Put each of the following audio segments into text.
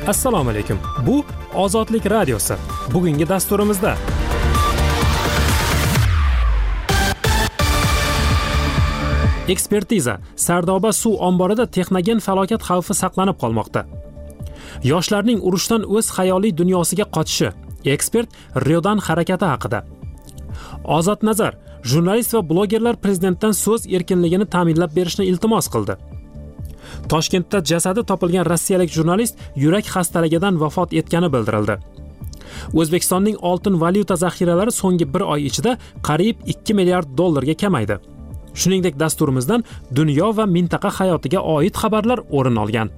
Assalomu alaykum. Bu Ozodlik radiosi. Bugungi dasturimizda ekspertiza. Sardoba suv omborida texnogen falokat xavfi saqlanib qolmoqda. Yoshlarning urushdan o'z xayoliy dunyosiga qochishi. Ekspert Riodan harakati haqida. Ozod Nazar, jurnalist va blogerlar prezidentdan so'z erkinligini ta'minlab berishni iltimos qildi. Toshkentda jasadi topilgan rossiyalik jurnalist yurak xastaligidan vafot etgani bildirildi. O'zbekistonning oltin valyuta zaxiralari so'nggi 1 oy ichida qariyb 2 milliard dollarga kamaydi. Shuningdek, dasturimizdan dunyo va mintaqa hayotiga oid xabarlar o'rin olgan.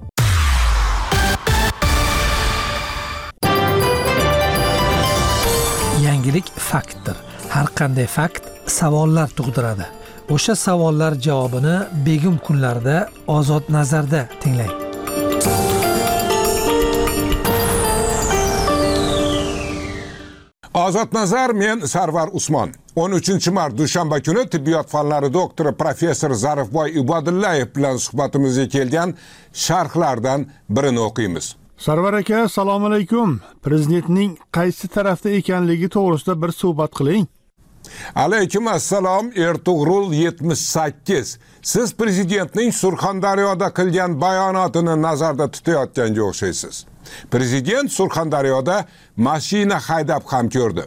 Yangilik faktdir. Har qanday fakt savollar tug'diradi. O'sha savollar javobini begim kunlarda Ozod Nazarda tinglang. Ozod Nazar, men Sarvar Usmon. 13-mart dushanba kuni tibbiyot fanlari doktori professor Zarifboy Ibodullayev bilan suhbatimizga kelgan sharhlardan birini o'qiymiz. Sarvar aka, assalomu alaykum. Prezidentning qaysi tarafda ekanligi to'g'risida bir suhbat qiling. Alaykum assalom. Ertug'rul 78. Siz prezidentning Surxondaryoda qilgan bayonotini nazarda tutayotganga o'xshaysiz. Prezident Surxondaryoda mashina haydab ham ko'rdi.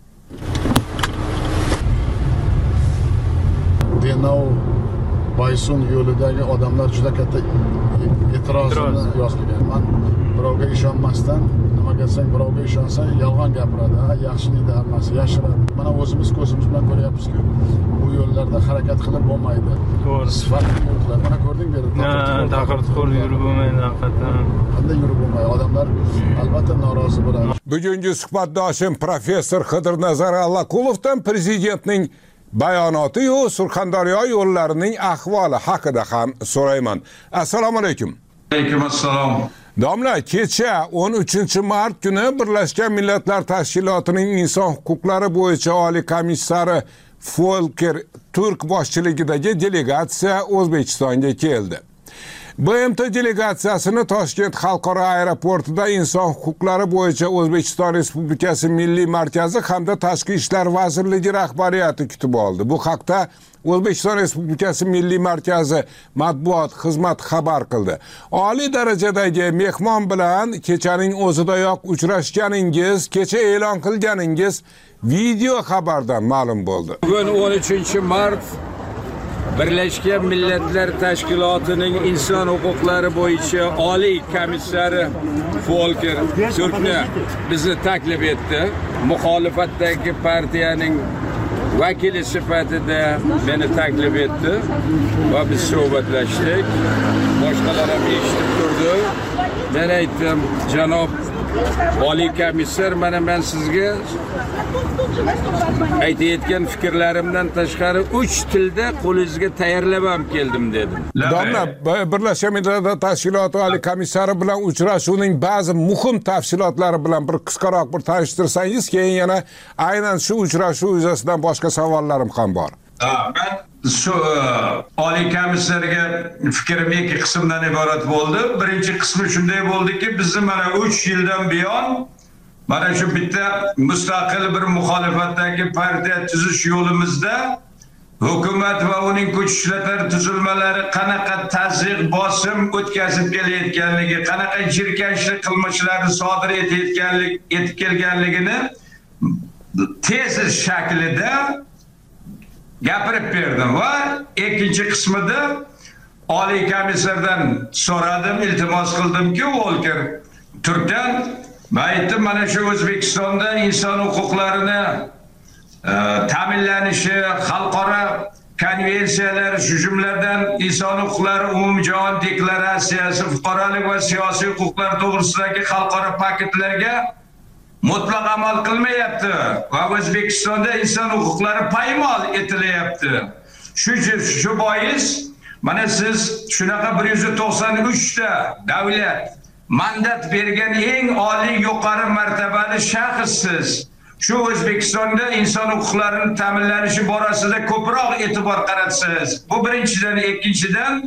Denov Baysun yo'lidagi odamlar juda katta e'tirozini yozgan. Men birovga ishonmasdan, nima desang birovga ishonsang yolg'on gapiradi. Yaxshi deydi hammasi, yashiradi. Mana o'zimiz ko'zimiz bilan ko'ryapmiz-ku, bu yo'llarda harakat qilib bo'lmaydi. To'g'ri. Sifatli yo'llar. Mana ko'rding berdi. Taqir yurib bo'lmaydi haqiqatan. Qanday yurib bo'lmaydi? Odamlar albatta norozi bo'ladi. Bugungi suhbatdoshim professor Qidirnazar Allaqulovdan prezidentning bayonoti yu Surxondaryo yo'llarining ahvoli haqida ham so'rayman. Assalomu alaykum. Alaykum assalom. Domla, kecha 13-mart kuni Birlashgan Millatlar Tashkilotining inson huquqlari bo'yicha oliy komissari Volker Turk boshchiligidagi delegatsiya O'zbekistonga keldi. BMT delegatsiyasini Toshkent xalqaro aeroportida inson huquqlari bo'yicha O'zbekiston Respublikasi Milliy markazi hamda Tashqi ishlar vazirligi rahbariyati kutib oldi. Bu haqda O'zbekiston Respublikasi Milliy markazi matbuot xizmati xabar qildi. Oliy darajadagi mehmon bilan kechaning o'zidayoq uchrashganingiz, kecha e'lon qilganingiz video xabardan ma'lum bo'ldi. Bugun 13-mart Birlashgan Millatlar Tashkilotining inson huquqlari bo'yicha oliy komissari Volker Turkni bizni taklif etdi. Muxolifatdagi partiyaning vakili sifatida meni taklif etdi va biz suhbatlashdik. Boshqalar ham eshitib turdi. Men aytdim, janob oliy komissar, mana men sizga aytayotgan fikrlarimdan tashqari 3 tilda qo'lingizga tayyorlab ham keldim dedim. Domla, Birlashgan Millatlar Tashkiloti oliy komissari bilan uchrashuvning ba'zi muhim tafsilotlari bilan bir qisqaroq bir tanishtirsangiz, keyin yana aynan shu uchrashuv yuzasidan boshqa savollarim ham bor. Ben şu oliy komissarga fikrim 2 qismdan iborat bo'ldi. Birinchi qismi shunday bo'ldiki, bizni mana 3 yildan buyon mana shu bitta mustaqil bir muxolifatdagi partiya tuzish yo'limizda hukumat va uning kuch ishlatar tuzilmalari qanaqa tazyiq bosim o'tkazib kelayotganligi, qanaqa jirkanchlik qilmishlarni sodir etib kelganligini tezis shaklida gapirib berdim va ikkinchi qismida oliy komissardan so'radim, iltimos qildimki, Volker Turkdan men aytdim, mana shu O'zbekistonda inson huquqlarini ta'minlanishi, xalqaro konvensiyalar, shu jumladan inson huquqlari umumjahon deklaratsiyasi, fuqarolik va siyosiy huquqlar to'g'risidagi xalqaro paketlarga mutlaq amal qilmayapti va O'zbekistonda inson huquqlari poymol etilyapti. Shu bois mana siz shunaqa 193 ta davlat mandat bergan eng oliy yuqori martabali shaxssiz. Shu O'zbekistonda inson huquqlarining ta'minlanishi borasida ko'proq e'tibor qaratsangiz. Bu birinchidan, ikkinchidan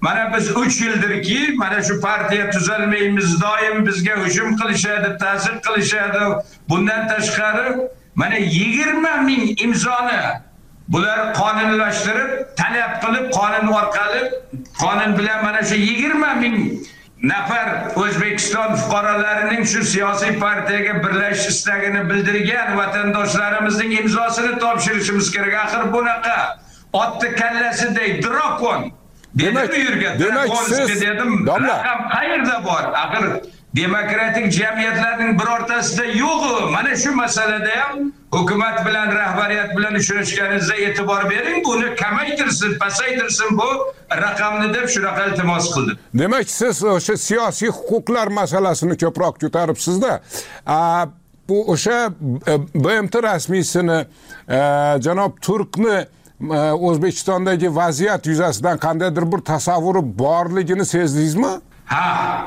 mana biz 3 yildirki mana shu partiya tuzalmaymiz, doim bizga hujum qilishadi, ta'zir qilishadi. Bundan tashqari mana 20 ming imzoni bular qonunlashtirib, talab qilib, qonun orqali, qonun bilan mana shu 20 ming nafar O'zbekiston fuqarolarining shu siyosiy partiyaga birlashish istagini bildirgan vatandoshlarimizning imzosini topshirishimiz kerak. Axir bunaqa otni kallasiday drakon demak siz dedim, raqam qayerda bor? Axir demokratik jamiyatlarning birortasida yo'q. Mana shu masalada ham hukumat bilan, rahbariyat bilan uchrashganingizda e'tibor bering, buni kamaytirsin, pasaytirsin bu raqamni deb shunaqa iltimos qildim. Demak, siz o'sha siyosiy huquqlar masalasini ko'proq ko'taribsiz-da. Bu o'sha BMT rasmiysini janob Turkni O'zbekistondagi vaziyat yuzasidan qandaydir bir tasavvuri borligini sezdingizmi? Ha.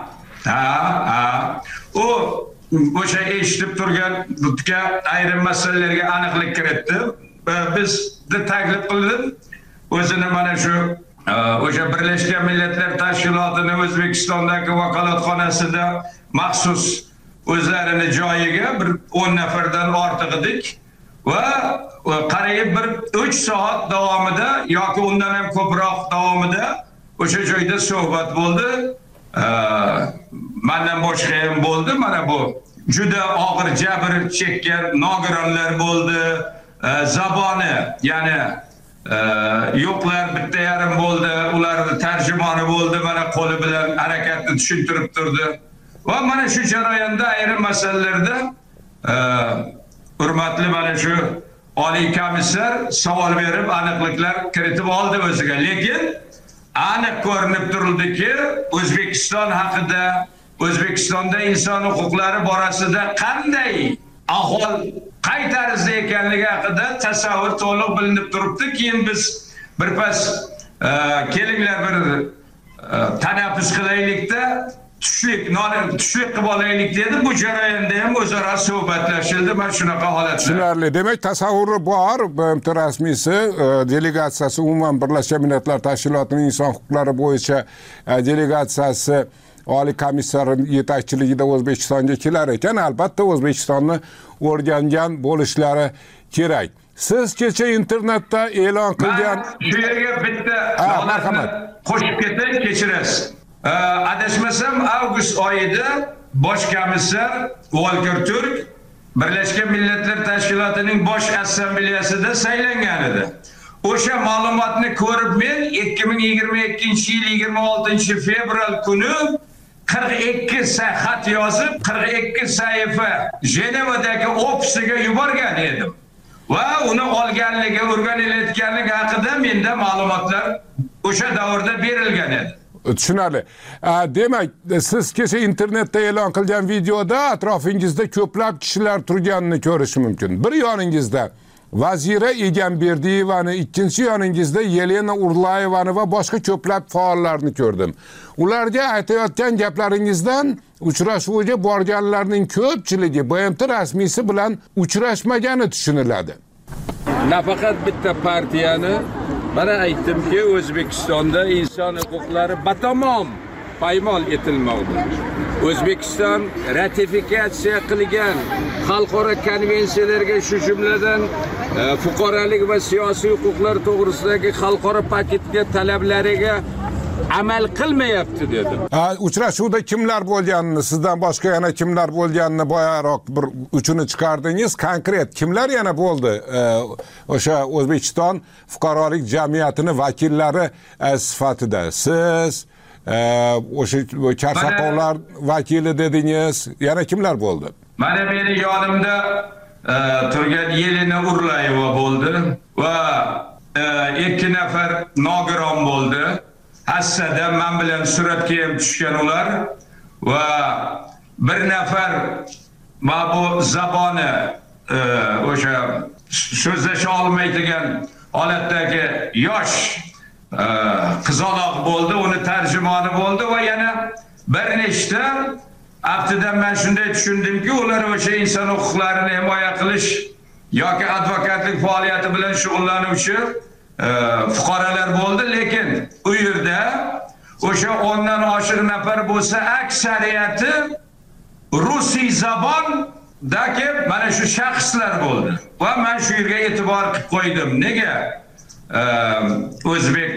U o'sha eshitib turganlikka ayrim masalalarga aniqlik kiritdi. Bizni taklif qildim. O'zini mana shu o'sha Birlashgan Millatlar Tashkilotini O'zbekistondagi vakolatxonasida maxsus o'zlarini joyiga bir 10 nafardan ortiq edik va qariyb bir 3 soat davomida yoki undan ham ko'proq davomida o'sha joyda suhbat bo'ldi. Mendan boshqa ham bo'ldi. Mana bu juda og'ir jabr chekkan nogironlar bo'ldi. Zaboni, ya'ni yo'qlar bitta yarim bo'ldi. Ularning tarjimoni bo'ldi. Mana qo'li bilan harakatni tushuntirib turdi. Va mana shu jarayonda ayrim masalalarda hurmatli mana shu Oliy komissar savol berib, aniqliklar kiritib oldi o'ziga. Lekin aniq ko'rinib turildiki, O'zbekiston haqida, O'zbekistonda inson huquqlari borasida qanday ahvol, qay tarzda ekanligi haqida tasavvur to'liq bilinib turibdi. Keyin biz birpas kelinglar bir tanaffus qilaylikda, tushlik qilib olaylik dedi. Bu jarayonda ham o'zaro suhbatlashildi. Mana shunaqa holatda. Tushunarli. Demak, tasavvuri bor. BMT rasmiysi delegatsiyasi, umuman Birlashgan Millatlar Tashkilotining inson huquqlari bo'yicha delegatsiyasi Oliy komissar yetakchiligida O'zbekistonga kelar ekan. Albatta O'zbekistonni o'rgangan bo'lishlari kerak. Siz kecha internetda e'lon qilgan shu yerga bitta holatni qo'shib ketay, kechirasiz. Adashmasam avgust oyida bosh komissar Volker Turk Birlashgan Millatlar Tashkilotining bosh assambleyasida saylangan edi. O'sha ma'lumotni ko'rib men 2022-yil 26-fevral kuni 42 xat yozib, 42 sahifa Jenevadagi ofisiga yuborgan edim. Va uni olganligi, o'rganilayotganligi haqida menda ma'lumotlar o'sha davrda berilgan edi. Tushunarli. Demak, siz kecha internetda e'lon qilgan videoda atrofingizda ko'plab kishilar turganini ko'rish mumkin. Bir yoningizda Vazira Egamberdiyevani, ikkinchi yoningizda Yelena Urlayevani va boshqa ko'plab faollarni ko'rdim. Ularga aytayotgan gaplaringizdan uchrashuvga borganlarning ko'pchiligi BMT rasmiysi bilan uchrashmagani tushuniladi. Nafaqat bitta partiyani, mana aytdimki, O'zbekistonda inson huquqlari batamom paymol etilmoqda. O'zbekiston ratifikatsiya qilgan xalqaro konvensiyalarga, shu jumladan fuqarolik va siyosiy huquqlar to'g'risidagi xalqaro paketga, talablariga amal qilmayapti dedim. Uchrashuvda kimlar bo'lganini, sizdan boshqa yana kimlar bo'lganini boyaroq bir uchini chiqardingiz. Konkret kimlar yana bo'ldi? O'sha O'zbekiston fuqarolik jamiyatini vakillari sifatida siz, o'sha Karsoqovlar vakili dedingiz. Yana kimlar bo'ldi? Mana meni yonimda turgan Yelena Urlayeva bo'ldi va 2 nafar nogiron bo'ldi. Hassada men bilan suratga ham tushgan ular va bir nafar bu zaboni o'sha so'zlasha olmaydigan holatdagi yosh qizaloq bo'ldi, uni tarjimoni bo'ldi va yana bir nechta aftidan men shunday tushundimki, ular o'sha inson huquqlarini himoya qilish yoki advokatlik faoliyati bilan shug'ullanuvchi fuqarolar bo'ldi. Lekin u yerda o'sha 10 dan oshiq nafar bo'lsa, aksariyati rusiy zabondagi mana shu shaxslar bo'ldi. Va men shu yerga e'tibor qilib qo'ydim. Nega? O'zbek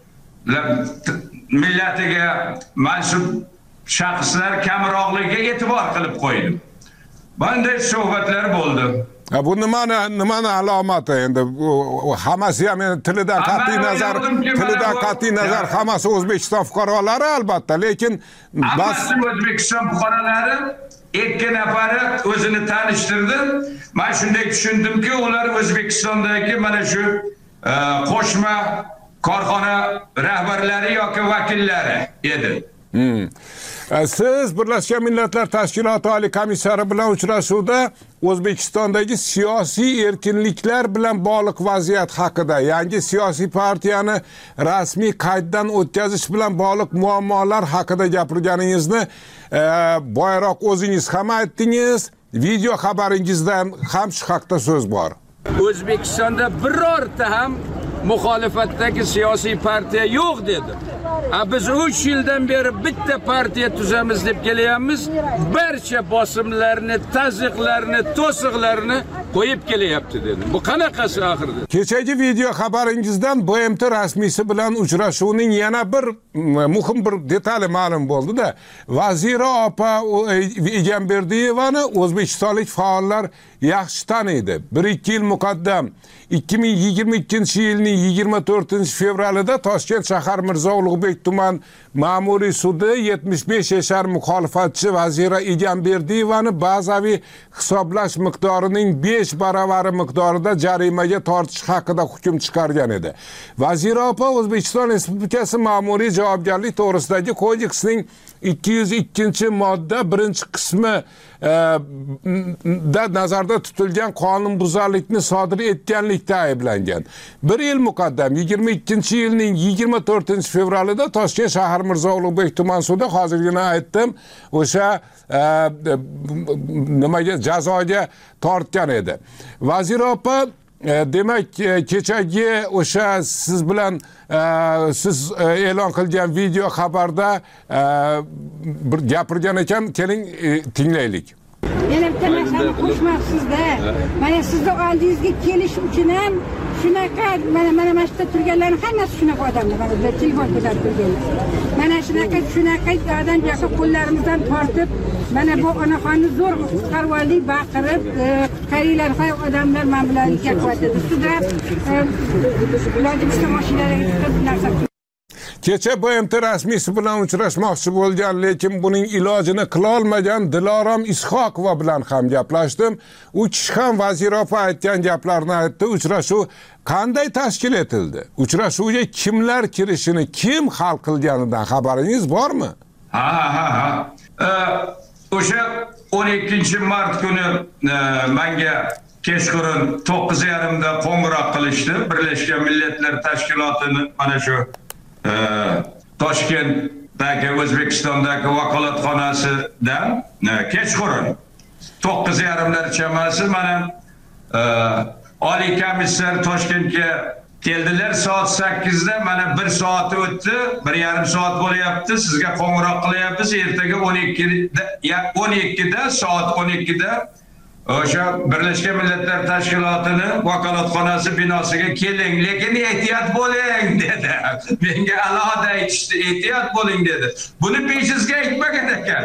millatiga mansub shaxslar kamroqligiga e'tibor qilib qo'ydim. Bunday suhbatlar bo'ldi. Bu nimani alomati endi? Hammasi ham tilidan qat'iy nazar hammasi O'zbekiston fuqarolari albatta, lekin hammasi O'zbekiston fuqarolari. 2 nafari o'zini tanishtirdi. Men shunday tushundimki, ular O'zbekistondagi mana shu qo'shma korxona rahbarlari yoki vakillari edi. Siz Birlashgan Millatlar Tashkiloti oliy komissari bilan uchrashuvda O'zbekistondagi siyosiy erkinliklar bilan bog'liq vaziyat haqida, yangi siyosiy partiyani rasmiy qayddan o'tkazish bilan bog'liq muammolar haqida gapirganingizni boyroq o'zingiz ham aytdingiz. Video xabaringizda ham shu haqda so'z bor. O'zbekistonda birorta ham muxolifatdagi siyosiy partiya yo'q dedi. Biz 3 yildan beri bitta partiya tuzamiz deb kelyapmiz. Barcha bosimlarni, taziqlarni, to'siqlarni qo'yib kelyapti dedi. Bu qanaqasi axirda? Kechagi video xabaringizdan BMT rasmiysi bilan uchrashuvning yana bir muhim bir detali ma'lum bo'ldi-da. Vazira opa Egamberdiyevani o'zbekistonlik faollar yaxshi taniydi. 1-2 yil muqaddam 2022-yilning 24-fevralida Toshkent shahar Mirzo Ulug'bek tuman ma'muriy sudi 75 yashar muxolifatchi Vazira Egamberdiyevani bazaviy hisoblash miqdorining 5 baravari miqdorida jarimaga tortish haqida hukm chiqargan edi. Vazira opa O'zbekiston Respublikasi ma'muriy javobgarlik to'g'risidagi kodeksning 202-modda 1-qismi da nazarda tutilgan qonunbuzarlikni sodir etganlikda ayblangan. 1 yil muqaddam 22-yilning 24-fevralida Toshkent shahar Mirzo Ulug'bek tuman sudi hozirgina aytdim, o'sha nimaga jazoga tortgan edi. Vazira opa demak kechagi o'sha siz bilan siz e'lon qilgan video xabarda bir gapirgan ekan, keling tinglaylik. Men bitta narsani qo'shmoqsizda. Mana sizni oldingizga kelish uchun ham shunaqa mana shu yerda turganlarning hammasi shunaqa odamlar. Mana bu telefon ko'tarib turganlar. Mana shunaqa odam yoki qo'llarimizdan tortib, mana bu onaxonni zo'r qutqarib oldik, baqirib, qutqaringlar, hay odamlar men bilan gaplashdi. Ustida ularni bitta mashinalarga chiqib narsa. Kecha BMT rasmiysi bilan uchrashmoqchi bo'lgan, lekin buning ilojini qila olmagan Dilorom Ishoqova bilan ham gaplashdim. U kishi ham Vazira opa aytgan gaplarni aytdi. Uchrashuv qanday tashkil etildi? Uchrashuvga kimlar kirishini, kim hal qilganidan xabaringiz bormi? Ha. O'sha 12-mart kuni menga kechqurun 9:30 da qo'ng'iroq qilishdi. Birlashgan Millatlar Tashkilotining mana shu Toshkentdagi O'zbekistondagi vakolatxonasidan kechqurun 9:30 chamasi mana oliy komissar Toshkentga keldilar. Soat 8da mana 1 soat o'tdi, 1,5 soat bo'lyapti. Sizga qo'ng'iroq qilyapmiz. Ertaga 12da soat 12da o'sha Birlashgan Millatlar Tashkilotining vakolatxonasi binosiga keling, lekin ehtiyot bo'ling dedi. Menga alohida aytishdi, ehtiyot bo'ling dedi. Buni peshizga aytmagan ekan.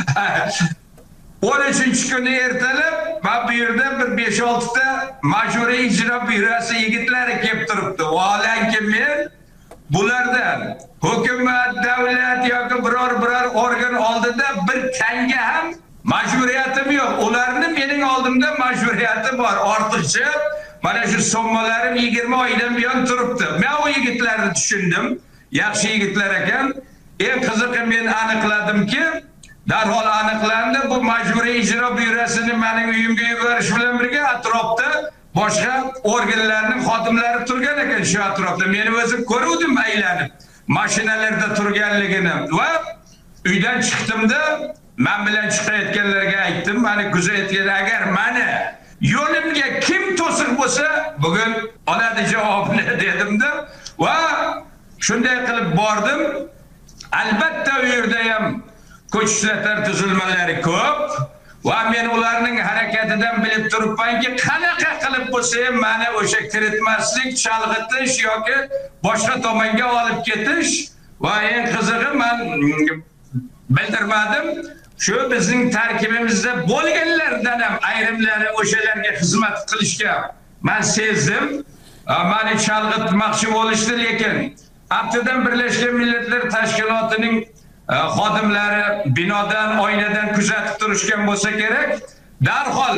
13-kuni ertalab men bu yerda bir 5-6 ta majburiy ijro byurosi yigitlari kelib turibdi. Vaholanki men bulardan hukumat, davlat yoki biror organ oldida bir tanga ham majburiyatim yo'q. Ularni mening oldimda majburiyati bor. Ortiqcha mana shu sommalarim 20 oydan buyon turibdi. Men o yigitlarni tushundim. Yaxshi yigitlar ekan. Eng qizig'i men aniqladimki, darhol aniqlandi, bu majburiy ijro byurosini mening uyimga yuborish bilan birga atrofda boshqa organlarning xodimlari turgan ekan shu atrofda. Meni o'zim ko'ruvdim aylanib, mashinalarda turganligini va uydan chiqdimda men bilan chiqayotganlarga aytdim, meni kuzatgan agar meni yo'limga kim to'siq bo'lsa, bugun oladi javobni dedimda va shunday qilib bordim. albatta u yerda ham ko'chishlar tuzilmalari ko'p va men ularning harakatidan bilib turibmanki, qanaqa qilib bo'lsa ham meni o'sha kiritmaslik, chalg'itish yoki boshqa tomonga olib ketish va eng qizig'i men bildirmadim. Shu bizning tarkibimizda bo'lganlardan ham ayrimlari o'shalarga xizmat qilishga men sezdim. Meni chalg'itmoqchi bo'lishdi, lekin aftidan Birlashgan Millatlar Tashkilotining xodimlari binodan, oynadan kuzatib turishgan bo'lsa kerak, darhol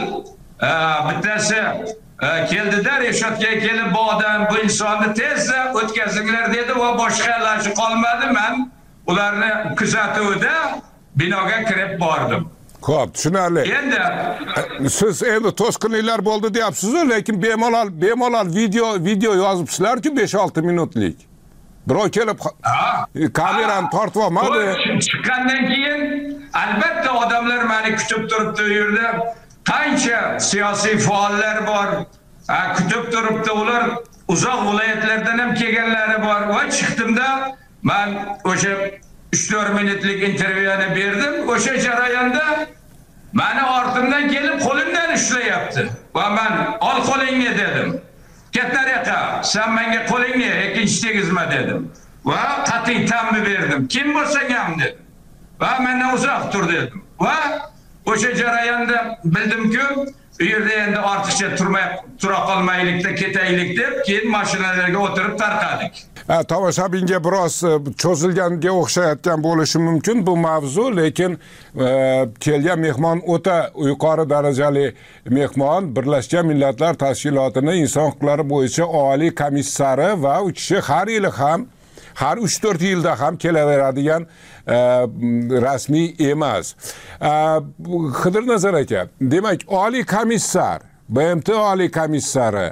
bittasi keldida Reshotga kelib bu odam, bu insonni tezda o'tkazinglar dedi va boshqa iloji qolmadi. Men ularni kuzatuvda binoga kirib bordim. Xo'p, tushunarli. Endi siz endi to'sqinliklar bo'ldi deyapsiz-ku, lekin bemalol video yozibsizlar-ku 5-6 minutlik. Birov kelib kamerani tortib olmadi. Chiqqandan keyin albatta odamlar meni kutib turibdi u yerda. Qancha siyosiy faollar bor, kutib turibdi. Ular uzoq viloyatlardan ham kelganlari bor va chiqdimda men o'sha 3-4 minutlik intervyuni berdim. O'sha jarayonda meni ortimdan kelib qo'limdan ushlayapti va men ol qo'lingni dedim. Ketnariqa, sen menga qo'lingni ikkinchi tegizma dedim. Va qat'iy ta'min berdim. Kim bo'lsang ham dedim. Va mendan uzoq tur dedim. Va o'sha jarayonda bildimki, u yerda endi ortiqcha tura qolmaylikda ketaylik deb, keyin mashinalarga o'tirib tarqadik. Tomoshabinga biroz cho'zilganga o'xshayotgan bo'lishi mumkin bu mavzu, lekin kelgan mehmon o'ta yuqori darajali mehmon, Birlashgan Millatlar Tashkilotining inson huquqlari bo'yicha oliy komissari va u kishi har yili ham, har 3-4 yilda ham kelaveradigan rasmiy emas. Xidirnazar aka, demak oliy komissar, BMT oliy komissari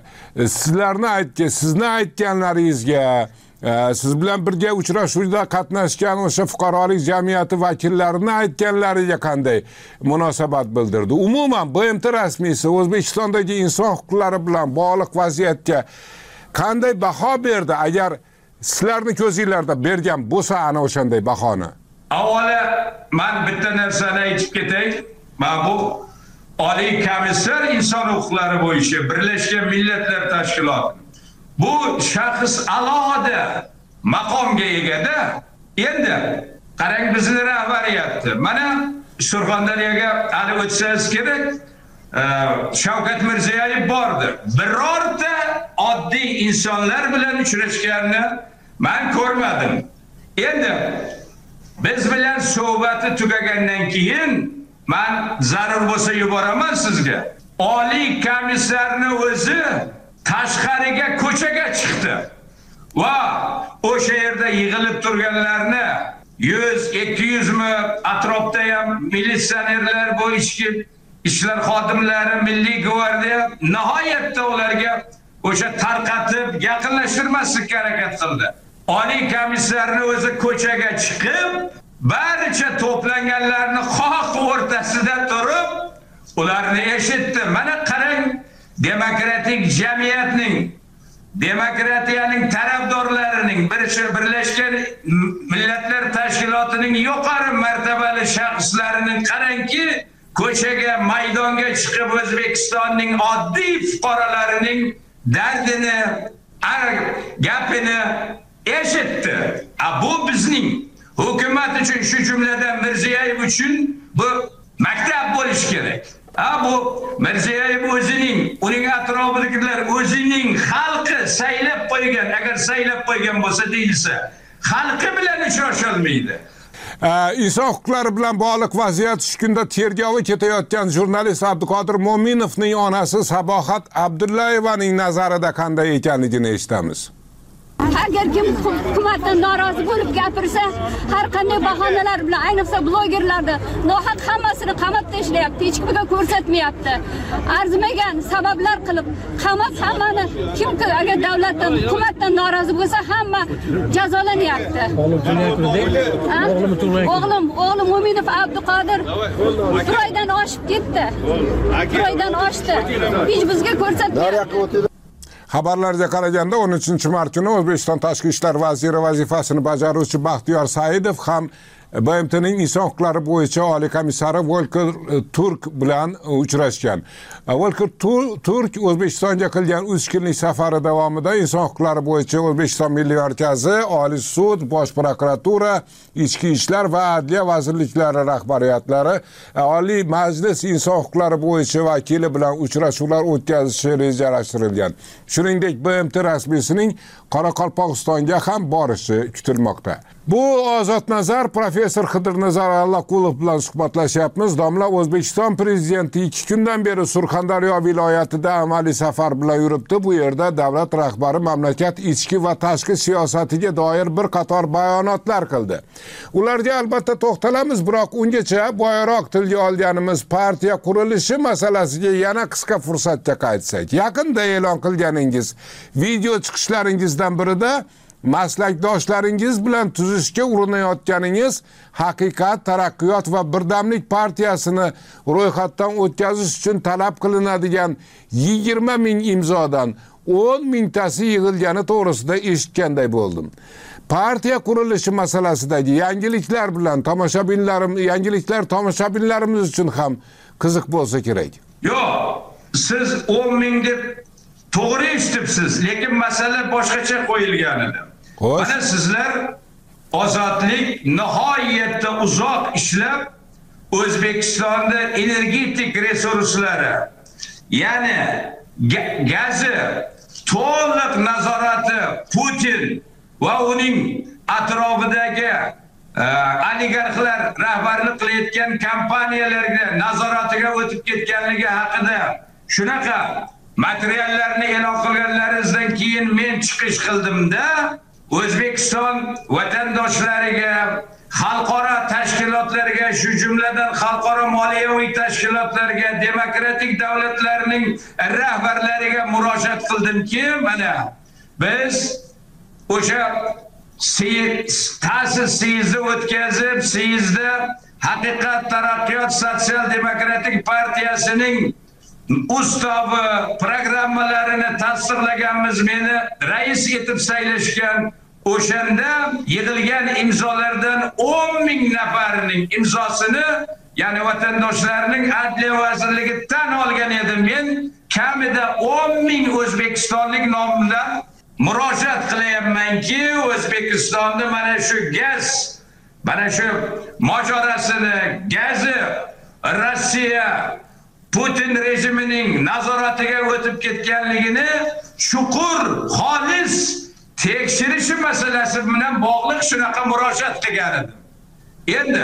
sizni aytganlaringizga, siz bilan birga uchrashuvda qatnashgan o'sha fuqarolik jamiyati vakillarini aytganlariga qanday munosabat bildirdi? Umuman BMT rasmiysi O'zbekistondagi inson huquqlari bilan bog'liq vaziyatga qanday baho berdi? Agar sizlarning ko'zingizlarda bergan bo'lsa ana o'shanday bahoni. Avvalo men bitta narsani aytib ketay. Men bu oliy komissar inson huquqlari bo'yicha Birlashgan Millatlar Tashkiloti bu shaxs alohida maqomga egada. Endi qarang bizning rahbariyatni. Mana Surxondaryoga hali o'tsangiz kerak, Shavkat Mirziyoyev bordi. Birorta oddiy insonlar bilan uchrashganini men ko'rmadim. Endi biz bilan suhbati tugagandan keyin men zarur bo'lsa yuboraman sizga. Oliy komissarni o'zi tashqariga ko'chaga chiqdi va o'sha yerda yig'ilib turganlarni 100-200 mi atrofda ham militsionerlar, bu ichki ishlar xodimlari, Milliy gvardiya nihoyatda ularga o'sha tarqatib yaqinlashtirmaslikka harakat qildi. Oliy komissarni o'zi ko'chaga chiqib, barcha to'planganlarni xalq o'rtasida turib, ularni eshitdi. Mana qarang, demokratik jamiyatning, demokratiyaning tarafdorlarining, Birlashgan Millatlar Tashkilotining yuqori martabali shaxslarining qarangki, ko'chaga, maydonga chiqib O'zbekistonning oddiy fuqarolarining dardini, gapini eshitdi. Bu bizning hukumat uchun, shu jumladan Mirziyoyev uchun bu maktab bo'lishi kerak. Bu Mirziyoyev o'zining, uning atrofidagilar o'zining xalqi saylab qo'ygan, agar saylab qo'ygan bo'lsa deyilsa, xalqi bilan uchrasha olmaydi. inson huquqlari bilan bog'liq vaziyat shu kunda tergovi ketayotgan jurnalist Abduqodir Mo'minovning onasi Sabohat Abdullayevaning nazarida qanday ekanligini eshitamiz. Agar kim hukumatdan norozi bo'lib gapirsa, har qanday bahonalar bilan, ayniqsa blogerlarni nohaq hammasini qamoqda tashlayapti, hech kimga ko'rsatmayapti. Arzimagan sabablar qilib qamab hammani, kimki agar davlatdan, hukumatdan norozi bo'lsa, hamma jazolanyapti. O'g'lim Mo'minov Abduqodir bir oydan oshib ketdi. Bir oydan oshdi. Hech bizga ko'rsatmayapti. Xabarlarga qaraganda 13-mart kuni O'zbekiston Tashqi ishlar vaziri vazifasini bajaruvchi Baxtiyor Saidov ham BMTning inson huquqlari bo'yicha oliy komissari Volker Turk bilan uchrashgan. Volker Turk O'zbekistonga qilgan 3 kunlik safari davomida inson huquqlari bo'yicha O'zbekiston Milliy markazi, Oliy sud, Bosh prokuratura, Ichki ishlar va Adliya vazirliklari rahbariyatlari, Oliy Majlis inson huquqlari bo'yicha vakili bilan uchrashuvlar o'tkazishi rejalashtirilgan. Shuningdek, BMT rasmiysining Qoraqalpog'istonga ham borishi kutilmoqda. Bu Ozod Nazar professor Xidirnazar Allaqulov bilan suhbatlashyapmiz. Domla O'zbekiston prezidenti 2 kundan beri Surxondaryo viloyatida amaliy safar bilan yuribdi. Bu yerda davlat rahbari mamlakat ichki va tashqi siyosatiga doir bir qator bayonotlar qildi. Ularga albatta to'xtalamiz, biroq ungacha boyroq tilga olganimiz partiya qurilishi masalasiga yana qisqa fursatga qaytsak. Yaqinda e'lon qilganingiz video chiqishlaringizdan birida maslakdoshlaringiz bilan tuzishga urinayotganingiz Haqiqat, Taraqqiyot va Birdamlik partiyasini ro'yxatdan o'tkazish uchun talab qilinadigan 20 ming imzodan 10 mingtasi yig'ilgani to'g'risida eshitganday bo'ldim. Partiya qurilishi masalasidagi yangiliklar bilan tomoshabinlarimiz uchun ham qiziq bo'lsa kerak. Yo'q, siz 10 ming deb to'g'ri eshitibsiz, lekin masala boshqacha qo'yilgan edi. Mana sizlar ozodlik nihoyatda uzoq ishlab O'zbekistonda energetik resurslari, ya'ni gazi to'liq nazorati Putin va uning atrofidagi oligarxlar rahbarlik qilayotgan kompaniyalarga nazoratiga o'tib ketganligi haqida shunaqa materiallarni e'lon qilganlaringizdan keyin men chiqish qildimda O'zbekiston vatandoshlariga, xalqaro tashkilotlarga, shu jumladan xalqaro moliyaviy tashkilotlarga, demokratik davlatlarning rahbarlariga murojaat qildimki, mana biz o'sha ta'sis siyzni o'tkazib, siyizda Haqiqat, Taraqqiyot sotsial-demokratik partiyasining ustavi programmalarini tasdiqlaganmiz, meni rais etib saylashgan. O'shanda yig'ilgan imzolardan 10 ming nafarining imzosini, ya'ni vatandoshlarning Adliya vazirligi tan olgan edim. Men kamida 10 ming o'zbekistonlik nomidan murojaat qilyapmanki, O'zbekistonda mana shu gaz, mana shu mojarosini, gazi Rossiya Putin rejimining nazoratiga o'tib ketganligini chuqur, xolis tekshirishi masalasi bilan bog'liq shunaqa murojaat qilgan edim. Endi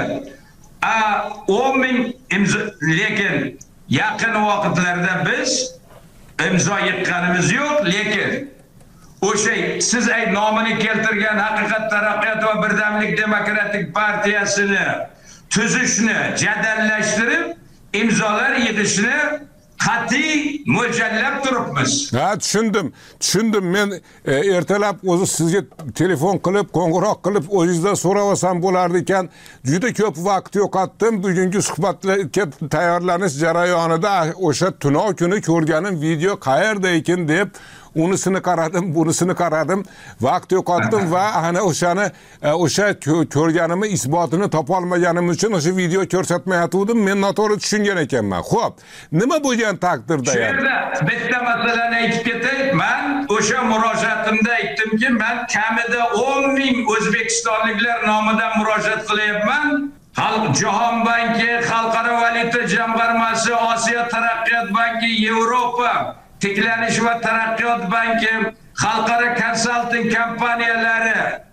10 ming imzo, lekin yaqin vaqtlarda biz imzo yiqqanimiz yo'q, lekin o'sha siz nomini keltirgan Haqiqat, Taraqqiyot va Birdamlik demokratik partiyasini tuzishni jadallashtirib, imzolar yig'ishni qat'iy mo'ljallab turibmiz. Ha, tushundim. Men ertalab o'zi sizga telefon qilib, qo'ng'iroq qilib, o'zingizdan so'rab olsam bo'lardi ekan. Juda ko'p vaqt yo'qotdim. Bugungi suhbatga tayyorlanish jarayonida o'sha tunov kuni ko'rganim video qayerda ekan deb unisini qaradim, bunisini qaradim, vaqt yo'qotdim va ana o'sha ko'rganimni isbotini topolmaganim uchun o'sha video ko'rsatmayotgandim. Men noto'g'ri tushungan ekanman. Xo'p, nima bo'lgan taqdirda ham? Bitta masalani aytib ketay. Men o'sha murojaatimda aytdimki, men kamida 10 ming o'zbekistonliklar nomidan murojaat qilyapman. Jahon banki, Xalqaro valyuta jamg'armasi, Osiyo taraqqiyot banki, Yevropa tiklanish va taraqqiyot banki, xalqaro konsalting kompaniyalari,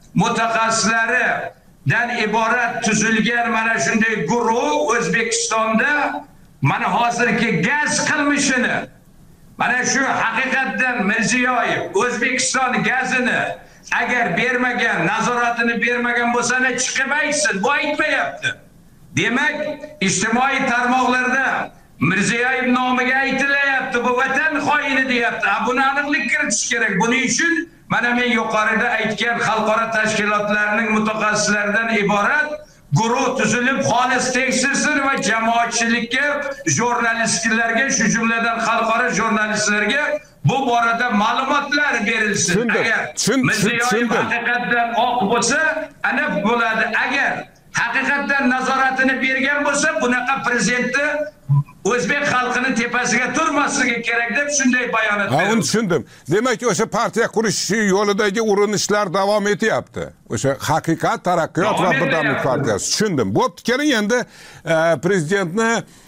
mutaxassislaridan iborat tuzilgan mana shunday guruh O'zbekistonda mana hozirgi gaz qilmishini, mana shu haqiqatdan Mirziyoyev O'zbekiston gazini agar bermagan, nazoratini bermagan bo'lsa, chiqib aytsin, bu aytmayapti. Demak, ijtimoiy tarmoqlarda Mirziyoyev nomiga aytilayapti, bu vatan xoini deyapti. Buni aniqlik kiritish kerak. Buning uchun mana men yuqorida aytgan xalqaro tashkilotlarning mutaxassislaridan iborat guruh tuzilib xolis tekshirilsin va jamoatchilikka, jurnalistlarga, shu jumladan xalqaro jurnalistlarga bu borada ma'lumotlar berilsin. Agar Mirziyoyev haqiqatdan oq bo'lsa, ana bo'ladi. Agar haqiqatdan nazoratini bergan bo'lsa, bunaqa prezidentni O'zbek xalqini tepasiga turmasligi kerak deb shunday bayonot berdi. Uni tushundim. Demak, o'sha partiya qurish yo'lidagi urinishlar davom etyapti. O'sha haqiqat, taraqqiyot va birdamlik partiyasi. Tushundim. Bo'pti, keling endi prezidentni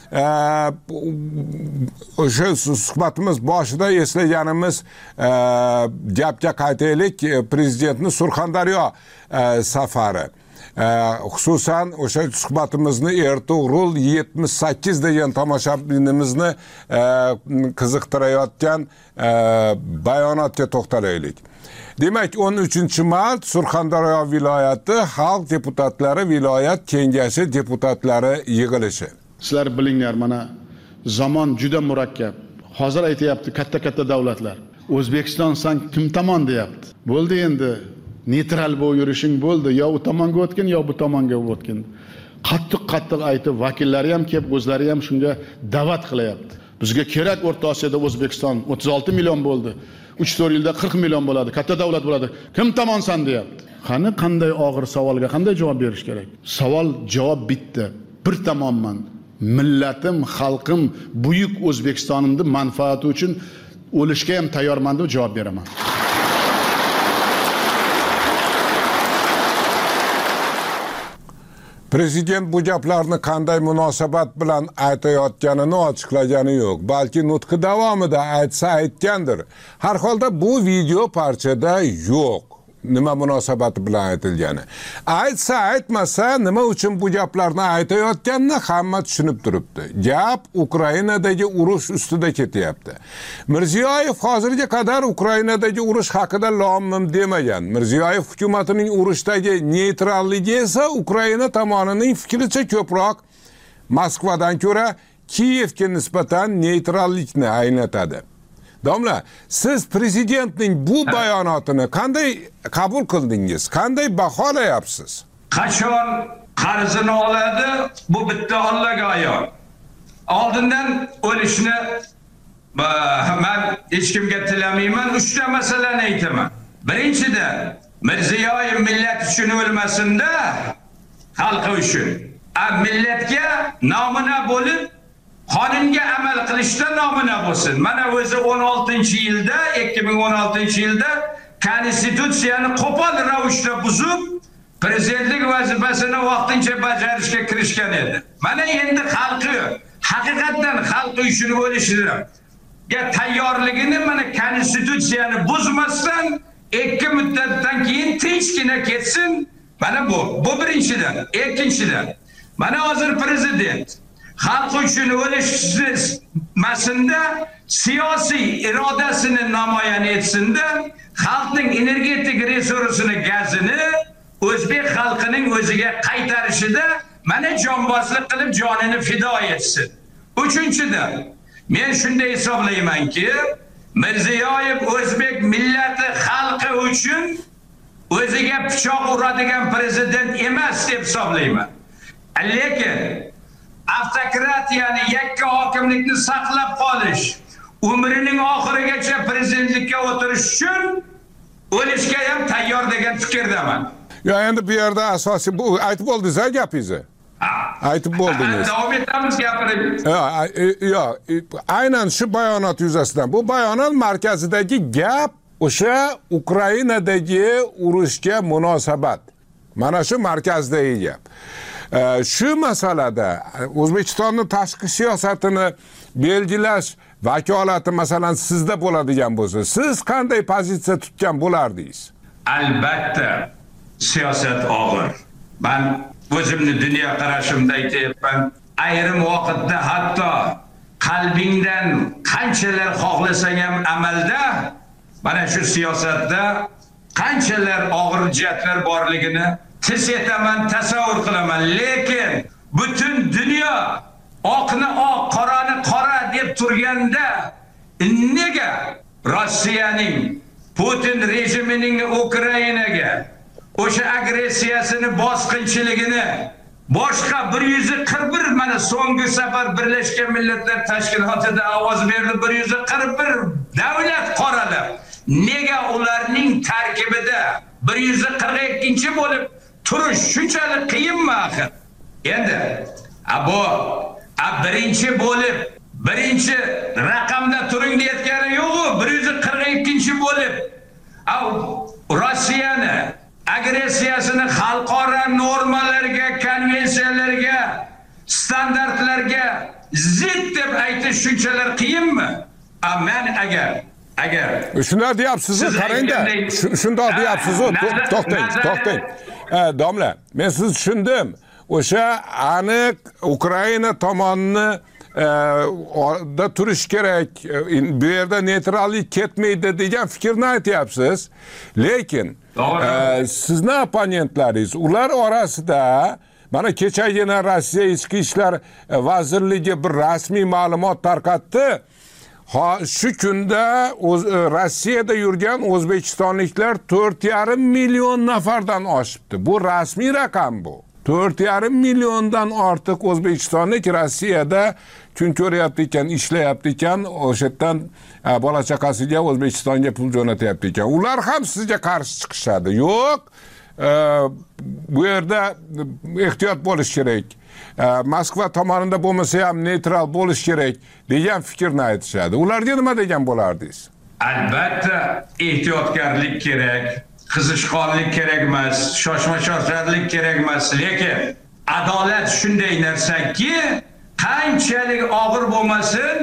o'sha suhbatimiz boshida eslaganimiz gapga qaytaylik. Prezidentning Surxondaryo safari. Xususan o'sha suhbatimizni Ertugrul 78 degan tomoshabinimizni qiziqtirayotgan bayonotga to'xtalaylik. Demak, 13-mart Surxondaryo viloyati xalq deputatlari viloyat kengashi deputatlari yig'ilishi. Sizlar bilinglar, mana zamon juda murakkab. Hozir aytayapti katta davlatlar. O'zbekiston san kim tomon deyapti. Bo'ldi endi. Neytral bo'lib yurishing bo'ldi, yo u tomonga o'tgin, yo bu tomonga o'tgin. Qattiq aytib, vakillari ham kelib, o'zlari ham shunga da'vat qilyapti. Bizga kerak O'rta Osiyoda O'zbekiston 36 million bo'ldi. 3-4 yilda 40 million bo'ladi, katta davlat bo'ladi. Kim tomonsan deyapti. Qani qanday og'ir savolga qanday javob berish kerak? Savol javob bitta. Bir tomonman. Millatim, xalqim, buyuk O'zbekistonimni manfaati uchun o'lishga ham tayyorman deb javob beraman. Prezident bu gaplarni qanday munosabat bilan aytayotganini ochiqlagani yo'q. Balki nutqi davomida aytgandir. Har holda bu video parchada yo'q. Nima munosabati bilan aytilgani. Aytmasa nima uchun bu gaplarni aytayotganini hamma tushunib turibdi. Gap Ukrainadagi urush ustida ketyapti. Mirziyoyev hozirga qadar Ukrainadagi urush haqida lom-mim demagan. Mirziyoyev hukumatining urushdagi neytralligi esa Ukraina tomonining fikricha ko'proq Moskvadan ko'ra Kiyevga nisbatan neytrallikni anglatadi. Domla, siz prezidentning bu bayonotini qanday qabul qildingiz? Qanday baholayapsiz? Qachon qarzini oladi, bu bitta Allohga ayon. Oldindan o'lishni men hech kimga tilamayman. 3 ta masalani aytaman. Birinchidan, Mirziyoyev millat uchun o'lmasin-da, xalqi uchun. Millatga namuna bo'lib qonunga amal qilishda namuna bo'lsin. Mana o'zi 2016 yilda konstitutsiyani qo'pol ravishda buzib, prezidentlik vazifasini vaqtincha bajarishga kirishgan edi. Mana endi xalqi, haqiqatan xalqi uchun o'lishga tayyorligini mana konstitutsiyani buzmasdan 2 muddatdan keyin tinchgina ketsin. Mana bu birinchidan. Ikkinchidan, mana hozir prezident xalq uchun o'lishmasinda siyosiy irodasini namoyon etsinda, xalqning energetik resursini, gazini o'zbek xalqining o'ziga qaytarishida mana jonbozlik qilib jonini fido etsin. Uchinchidan, men shunday hisoblaymanki, Mirziyoyev o'zbek millati xalqi uchun o'ziga pichoq uradigan prezident emas deb hisoblayman. Lekin avtokratiyani, yakka hokimlikni saqlab qolish, umrining oxirigacha prezidentlikka o'tirish uchun o'lishga ham tayyor degan fikrdaman. Yo, endi bu yerda asosiy bu aytib bo'ldingiz gapingizni. Aytib bo'ldingiz. Davom etamiz gapirib. Yo'q, aynan shu bayonot yuzasidan. Bu bayonot markazidagi gap o'sha Ukrainadagi urushga munosabat. Mana shu markazdagi gap. Shu masalada O'zbekistonning tashqi siyosatini belgilash vakolati masalan sizda bo'ladigan bo'lsa, siz qanday pozitsiya tutgan bo'lardingiz? Albatta, siyosat og'ir. Men o'zimni dunyo qarashimda aytayapman. Ayrim vaqtda hatto qalbingdan qanchalar xohlasang ham amalda mana shu siyosatda qanchalar og'ir jihatlar borligini his etaman, tasavvur qilaman. Lekin butun dunyo oqni oq, qorani qora deb turganda nega Rossiyaning, Putin rejimining Ukrainaga o'sha agressiyasini, bosqinchiligini boshqa 141 mana so'nggi safar Birlashgan Millatlar Tashkilotida ovoz berdi 141 davlat qoralab. Nega ularning tarkibida 142 bo'lib turish shunchalik qiyinmi axir? Endi bu birinchi bo'lib birinchi raqamda turing deyotgani yo'q-ku, 142 bo'lib Rossiyani agressiyasini xalqaro normalarga, konvensiyalarga, standartlarga zid deb aytish shunchalar qiyinmi? Men agar shunday deyapsiz, qarangda, shunday deyapsiz, to'xtang. Domla, men sizni tushundim. O'sha aniq Ukraina tomonini da turish kerak, bu yerda neytrallik ketmaydi degan fikrni aytyapsiz. Lekin sizni opponentlaringiz ular orasida mana kechagina Rossiya ichki ishlar vazirligi bir rasmiy ma'lumot tarqatdi. Shu kunda Rossiyada yurgan o'zbekistonliklar 4,5 million nafardan oshibdi. Bu rasmiy raqam bu. 4,5 milliondan ortiq o'zbekistonlik Rossiyada kun ko'ryapti ekan, ishlayapti ekan, o'sha yerdan bola chaqasiga O'zbekistonga pul jo'natyapti ekan. Ular ham sizga qarshi chiqishadi. Yo'q, bu yerda ehtiyot bo'lish kerak. Moskva tomonida bo'lmasa ham neytral bo'lish kerak degan fikrni aytishadi. Ularga nima degan bo'lardingiz? Albatta ehtiyotkorlik kerak. Qizishqonlik kerak emas, shoshma-shosharlik kerak emas, lekin adolat shunday narsaki, qanchalik og'ir bo'lmasin,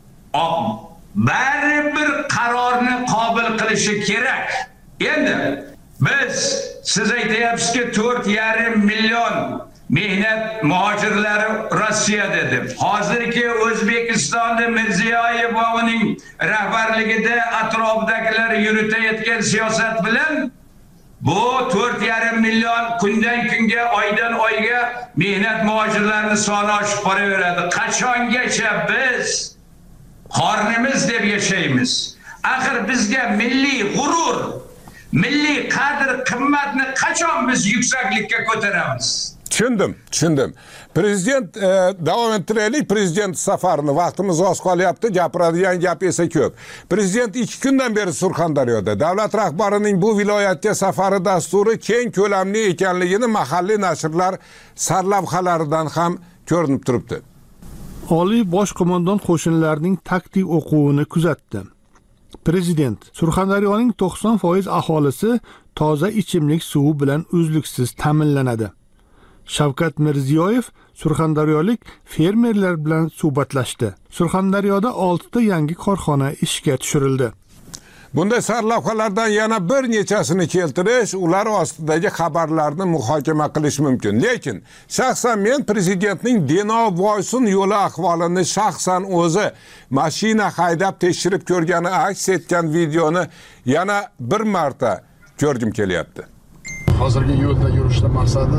baribir qarorni qabul qilishi kerak. Endi biz siz aytayapsizki 4,5 million mehnat muhojirlari Rossiyada deb. Hozirgi O'zbekistonda Mirziyoyev va uning rahbarligida atrofidagilar yuritayotgan siyosat bilan bu 4,5 million kundan kunga, oydan oyga mehnat muhojirlarining soni oshib boraveradi. Qachongacha biz qornimiz deb yashaymiz? Axir bizga milliy g'urur, milliy qadr qimmatni qachon biz yuksaklikka ko'taramiz? Tushundim. Prezident davom ettiraylik, prezident safarini. Vaqtimiz oz qolyapti, gapiradigan gap esa ko'p. Prezident 2 kundan beri Surxondaryoda. Davlat rahbarining bu viloyatga safari dasturi keng ko'lamli ekanligini mahalliy nashrlar sarlavhalaridan ham ko'rinib turibdi. Oliy bosh qo'mondon qo'shinlarining taktik o'quvini kuzatdi. Prezident Surxondaryoning 90% aholisi toza ichimlik suvi bilan uzluksiz ta'minlanadi. Shavkat Mirziyoyev surxondaryolik fermerlar bilan suhbatlashdi. Surxondaryoda 6 ta yangi korxona ishga tushirildi. Bunday sarlavhalardan yana bir nechasini keltirish, ular ostidagi xabarlarni muhokama qilish mumkin. Lekin shaxsan men prezidentning Denov-Boysun yo'li ahvolini shaxsan o'zi mashina haydab tekshirib ko'rgani aks etgan videoni yana bir marta ko'rgim kelyapti. Hozirgi yo'lda yurishda maqsadi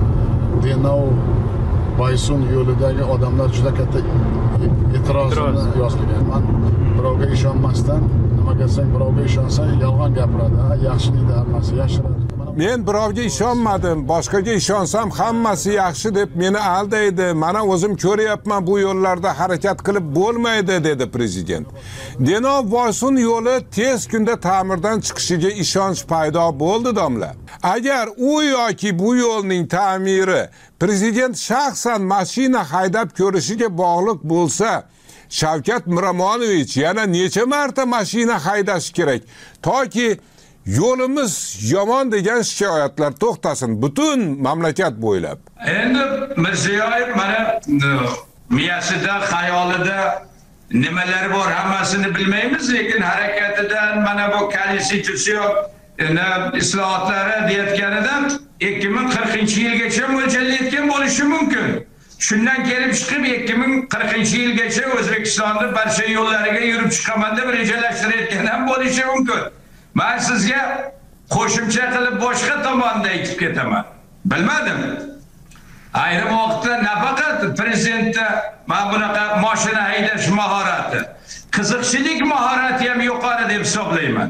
Denov-Boysun yo'lidagi odamlar juda katta e'tirozini yozgan. Men birovga ishonmasdan, nimaga desang birovga ishonsang yolg'on gapiradi, yaxshi deydi, hammasi yashiradi. Men birovga ishonmadim, boshqaga ishonsam hammasi yaxshi deb meni aldaydi. Mana o'zim ko'ryapman, bu yo'llarda harakat qilib bo'lmaydi dedi prezident. Denov-Boysun yo'li tez kunda ta'mirdan chiqishiga ishonch paydo bo'ldi domla. Agar u yoki bu yo'lning ta'miri prezident shaxsan mashina haydab ko'rishiga bog'liq bo'lsa, Shavkat Miromonovich yana necha marta mashina haydashi kerak toki yo'limiz yomon degan shikoyatlar to'xtasin butun mamlakat bo'ylab. Endi Mirziyoyev mana miyasida, xayolida nimalar bor hammasini bilmaymiz, lekin harakatidan mana bu konstitutsiya islohotlari deyotganidan 2040-yilgacha mo'ljallayotgan bo'lishi mumkin. Shundan kelib chiqib 2040-yilgacha O'zbekistonda barcha yo'llariga yurib chiqaman deb rejalashtirayotgan ham bo'lishi mumkin. Men sizga qo'shimcha qilib boshqa tomonda aytib ketaman. Bilmadim. Ayrim vaqtda nafaqat prezidentda mana bunaqa mashina haydash mahorati, qiziqchilik mahorati ham yuqori deb hisoblayman.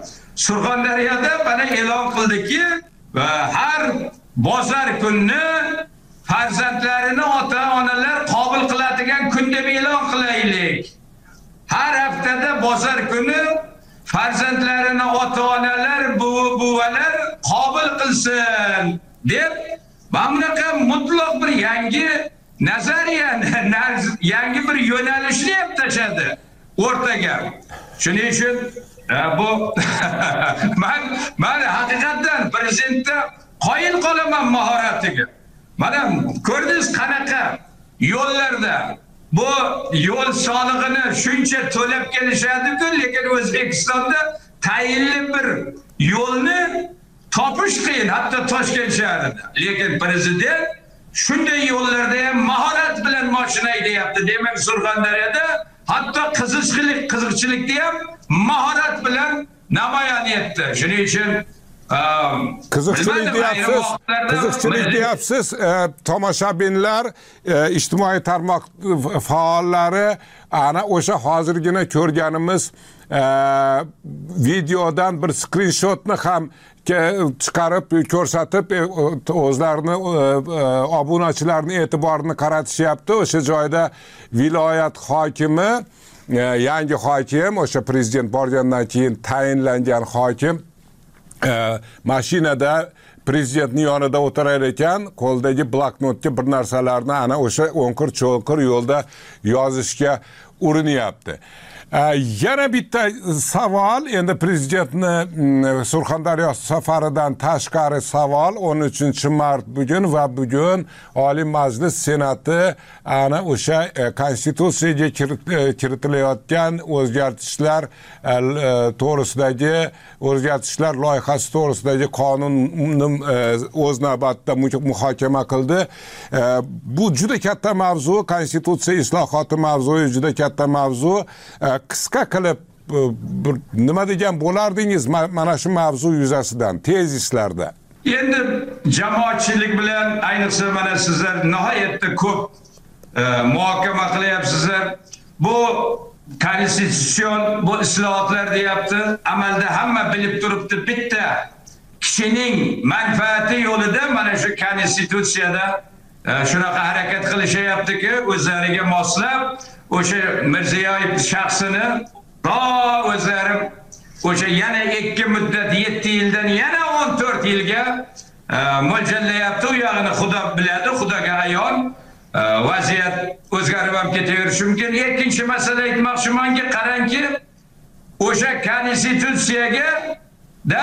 Surxondaryoda mana e'lon qildiki, har bozor kunni farzandlarini ota-onalar qabul qiladigan kun deb e'lon qilaylik. Har haftada bozor kuni farzandlarini ota-onalar, buvalar qabul qilsin deb bunaqa mutlaq bir yangi nazariyani, yangi bir yo'nalishni ham tashadi o'rtaga. Shuning uchun bu men haqiqatan prezidentda qoyil qolaman mahoratiga. Mana ko'rdingiz qanaqa yo'llarda bu yo'l solig'ini shuncha to'lab kelishadi-ku, lekin O'zbekistonda tayinli bir yo'lni topish qiyin, hatto Toshkent shahrida. Lekin prezident shunday yo'llarda ham mahorat bilan mashina haydayapti. Demak, Surxondaryoda hatto qiziqchilikda ham mahorat bilan namoyon etdi. Shuning uchun qiziqchilik deyapsiz, tomoshabinlar, ijtimoiy tarmoq faollari ana o'sha hozirgina ko'rganimiz videodan bir skrinshotni ham chiqarib ko'rsatib o'zlarini obunachilarning e'tiborini qaratishyapti. O'sha joyda viloyat hokimi, yangi hokim, o'sha prezident borgandan keyin tayinlangan hokim mashinada prezidentning yonida o'tirar ekan, qo'ldagi bloknotga bir narsalarni ana o'sha o'nqir-cho'nqir yo'lda yozishga urinyapti. Yana bitta savol, endi prezidentni Surxondaryo safaridan tashqari savol, 13-mart bugun va bugun Oliy Majlis Senati ana o'sha konstitutsiyaga kiritilayotgan o'zgartishlar to'g'risidagi o'zgartishlar loyihasi to'g'risidagi qonunni o'z navbatida muhokama qildi. Bu juda katta mavzu, konstitutsiya islohoti mavzusi juda katta mavzu. Qisqa qilib nima degan bo'lardingiz mana shu mavzu yuzasidan tezislarda? Endi jamoatchilik bilan ayniqsa mana sizlar nihoyatda ko'p muhokama qilyapsizlar. Bu konstitutsion, bu islohotlar deyapti. Amalda hamma bilib turibdi, bitta kishining manfaati yo'lida mana shu konstitutsiyada shunaqa harakat qilishyaptiki, o'zlariga moslab o'sha Mirziyoyev shaxsini o'zlari o'sha yana 2 muddat 7 yildan yana 14 yilga mo'ljallayapti. U yog'ini Xudo biladi, Xudoga ayon. Vaziyat o'zgarib ham ketaverishi mumkin. Ikkinchi masala aytmoqchimanki, qarangki, o'sha konstitutsiyaga da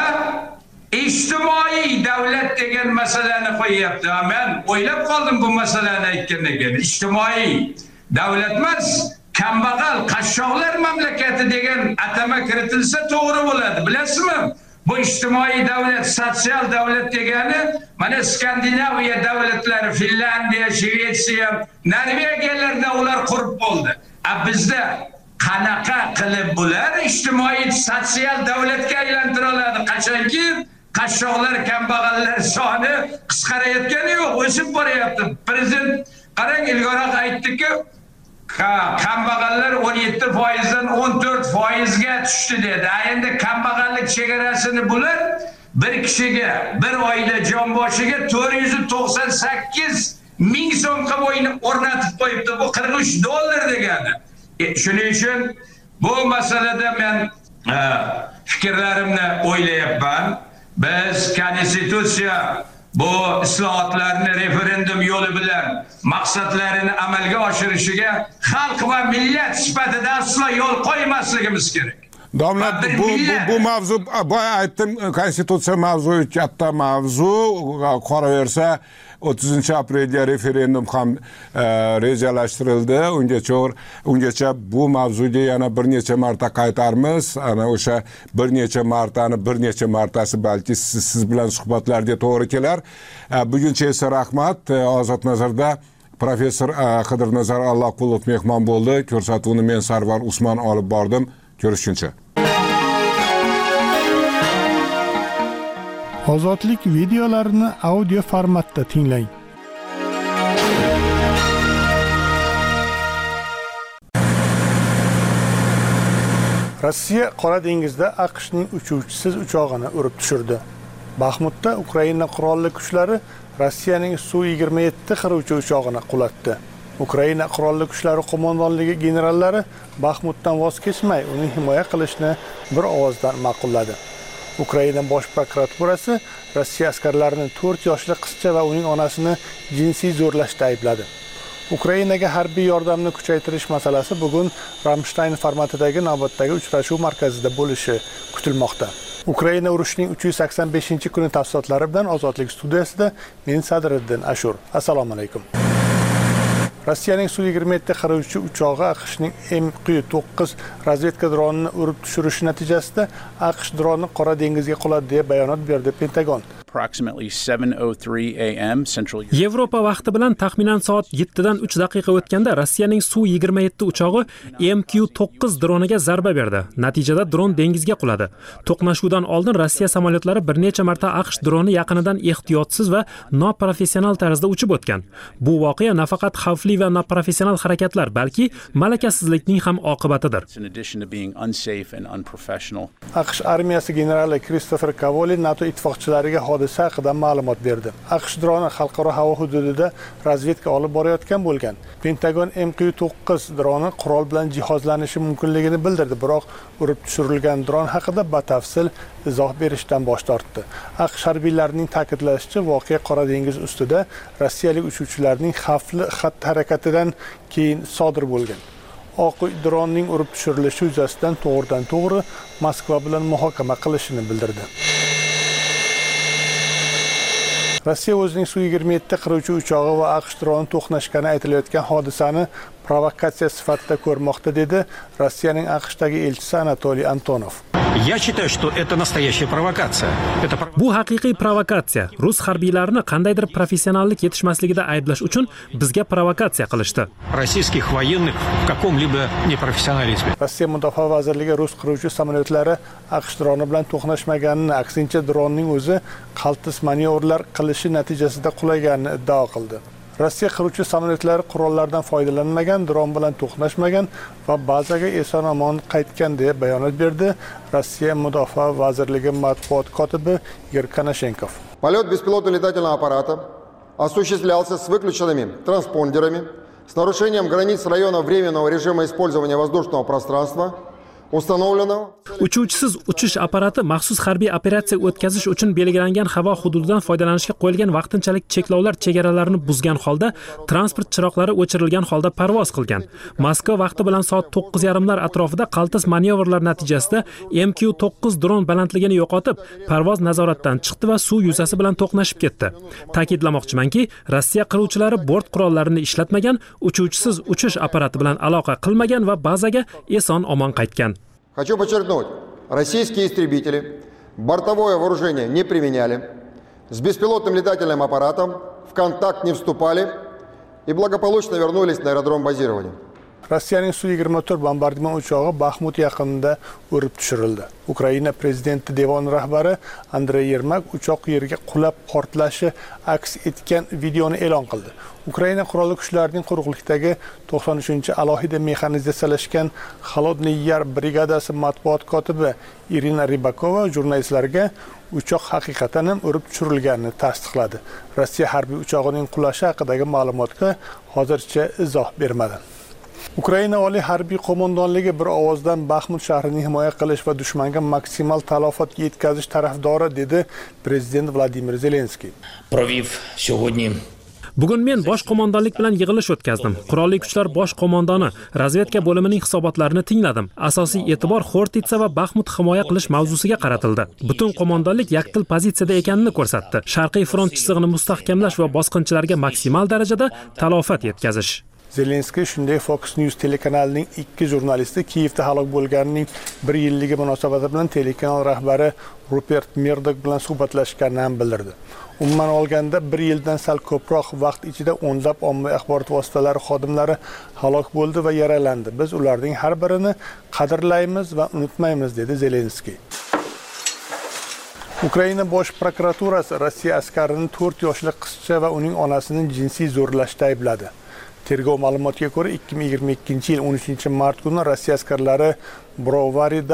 ijtimoiy davlat degan masalani qo'yyapti. Men o'ylab qoldim bu masalani aytgandan keyin. Ijtimoiy davlat emas, kambag'al qashshoqlar mamlakati degan atama kiritilsa to'g'ri bo'ladi. Bilasizmi? Bu ijtimoiy davlat, sotsial davlat degani mana Skandinaviya davlatlari, Finlandiya, Shvetsiya, Norvegiyalarda ular qurib bo'ldi. Bizda qanaqa qilib bular ijtimoiy sotsial davlatga aylantira oladi? Qachonki qashshoqlar, kambag'allar soni qisqarayotgani yo'q, o'sib boryapti. Prezident qarang, ilgariroq aytdiki, kambag'allar 17%dan 14%ga tushdi dedi. Endi kambag'allik chegarasini bular bir kishiga, bir oila jonboshiga 498 ming so'm qilib o'rnatib qo'yibdi. Bu $43 degani. Shuning uchun bu masalada men fikrlarimni o'ylayapman. Biz konstitutsiya bu islohotlarni referendum yo'li bilan maqsadlarini amalga oshirishiga xalq va millat sifatida aslo yo'l qo'ymasligimiz kerak. Domla, bu mavzu, boya aytdim, konstitutsiya mavzu katta mavzu, qolaversa 30-aprelga referendum ham rejalashtirildi. Ungacha bu mavzuga yana bir necha marta qaytarmiz. Ana o'sha bir necha martasi balki siz bilan suhbatlarga to'g'ri kelar. Buguncha esa rahmat. Ozod nazarda professor Qidirnazar Alloqulov mehmon bo'ldi. Ko'rsatuvni men Sarvar Usmon olib bordim. Ko'rishguncha. Ozodlik videolarini audio formatda tinglang. Rossiya Qora dengizda AQShning uchuvchisiz uchog'ini urib tushirdi. Baxmutda Ukraina qurolli kuchlari Rossiyaning Su-27 qiruvchi uchog'ini qulatdi. Ukraina qurolli kuchlari qo'mondonligi generallari Baxmutdan voz kechmay, uni himoya qilishni bir ovozdan ma'qulladi. Ukraina bosh prokuraturasi Rossiya askarlarini 4 yoshli qizcha va uning onasini jinsiy zo'rlashda aybladi. Ukrainaga harbiy yordamni kuchaytirish masalasi bugun Ramstein formatidagi navbatdagi uchrashuv markazida bo'lishi kutilmoqda. Ukraina urushining 385-kuni tafsilotlari bilan Ozodlik studiyasida men Sadriddin Ashur. Assalomu alaykum. Rossiyaning Su-27 qiruvchi uchog'i AQShning MQ-9 razvedka dronini urib tushirishi natijasida AQSh droni Qora dengizga quladi deb bayonot berdi Pentagon. Yevropa vaqti bilan taxminan soat 7 dan 3 daqiqa o'tganda Rossiyaning Su-27 uchog'i MQ-9 droniga zarba berdi. Natijada dron dengizga quladi. To'qnashuvdan oldin Rossiya samolyotlari bir necha marta AQSh droni yaqinidan ehtiyotsiz va noprofessional tarzda uchib o'tgan. Bu voqea nafaqat xavfli va noprofessional harakatlar, balki malakasizlikning ham oqibatidir. AQSh armiyasi generali Christopher Cavoli NATO ittifoqchilariga hodisa haqida ma'lumot berdi. AQSh droni xalqaro havo hududida razvedka olib borayotgan bo'lgan. Pentagon MQ-9 droni qurol bilan jihozlanishi mumkinligini bildirdi, biroq urib tushirilgan dron haqida batafsil izoh berishdan bosh tortdi. AQSh harbiylarining ta'kidlashicha, voqea Qora dengiz ustida rossiyalik uchuvchilarning xavfli xatti-harakatidan keyin sodir bo'lgan. Oq uy dronning urib tushirilishi yuzasidan to'g'ridan-to'g'ri Moskva bilan muhokama qilishini bildirdi. Rossiya o'zining Su-27 qiruvchi uchog'i va AQSh droni to'qnashgani aytilayotgan hodisani provokatsiya sifatida ko'rmoqda, dedi Rossiyaning AQShdagi elchisi Anatoliy Antonov. Я считаю, что это настоящая провокация. Bu haqiqiy provokatsiya. Rus harbiylarini qandaydir professionallik yetishmasligida ayblash uchun bizga provokatsiya qilishdi. Российских военных в каком-либо непрофессионализме. Rossiya Mudofaa vazirligi rus qiruvchi samolyotlari AQSh droni bilan to'qnashmaganini, aksincha dronning o'zi qaltis manyovrlar qilishi natijasida qulaganini iddao qildi. Rossiya qiruvchi samolyotlari qurollardan foydalanmagan, dron bilan to'qnashmagan va bazaga eson-omon qaytgan deb bayonot berdi Rossiya Mudofaa vazirligi matbuot kotibi Igor Konashenkov. Полет беспилотного летательного аппарата осуществлялся с выключенными транспондерами, с нарушением границ района временного режима использования воздушного пространства. Uchuvchisiz uchish apparati maxsus harbiy operatsiya o'tkazish uchun belgilangan havo hududidan foydalanishga qo'yilgan vaqtinchalik cheklovlar chegaralarini buzgan holda transport chiroqlari o'chirilgan holda parvoz qilgan. Moskva vaqti bilan soat 9:30lar atrofida qaltis manyovrlar natijasida MQ-9 dron balandligini yo'qotib, parvoz nazoratdan chiqdi va suv yuzasi bilan to'qnashib ketdi. Ta'kidlamoqchimanki, Rossiya qiruvchilari bort qurollarini ishlatmagan, uchuvchisiz uchish apparati bilan aloqa qilmagan va bazaga eson-omon qaytgan. Хочу подчеркнуть, российские истребители бортовое вооружение не применяли, с беспилотным летательным аппаратом в контакт не вступали и благополучно вернулись на аэродром базирования. Rossiyaning Su-24 bombardimon uchog'i Baxmut yaqinida urib tushirildi. Ukraina prezidenti devon rahbari Andrey Yermak uchoq yerga qulab portlashi aks etgan videoni e'lon qildi. Ukraina qurolli kuchlarining quruqlikdagi 93-alohida mexanizatsiyalashgan Xolodniy Yar brigadasi matbuot kotibi Irina Rybakova jurnalistlarga uchoq haqiqatan ham urib tushirilganini tasdiqladi. Rossiya harbiy uchog'ining qulashi haqidagi ma'lumotga hozircha izoh bermadi. Ukraina oliy harbiy qo'mondonligi bir ovozdan Baxmut shahrini himoya qilish va dushmanga maksimal talofat yetkazish tarafdori, dedi prezident Vladimir Zelenskiy. Bugun men bosh qo'mondonlik bilan yig'ilish o'tkazdim. Qurolli kuchlar bosh qo'mondoni, razvedka bo'limining hisobotlarini tingladim. Asosiy e'tibor Xortitsa va Baxmut himoya qilish mavzusiga qaratildi. Butun qo'mondonlik yakdil pozitsiyada ekanini ko'rsatdi. Sharqiy front chizig'ini mustahkamlash va bosqinchilarga maksimal darajada talofat yetkazish. Zelenskiy shunday Fox News telekanalining 2 jurnalisti Kiyevda halok bo'lganining 1 yilligi munosabati bilan telekanal rahbari Rupert Murdoch bilan suhbatlashganini bildirdi. Umuman olganda 1 yildan sal ko'proq vaqt ichida o'nlab ommaviy axborot vositalari xodimlari halok bo'ldi va yaralandi. Biz ularning har birini qadrlaymiz va unutmaymiz, dedi Zelenskiy. Ukraina bosh prokuraturasi Rossiya askarini 4 yoshli qizcha va uning onasini jinsiy zo'rlashda aybladi. Tergov ma'lumotiga ko'ra 2022-yil 13-mart kuni Rossiya askarlari Brovarida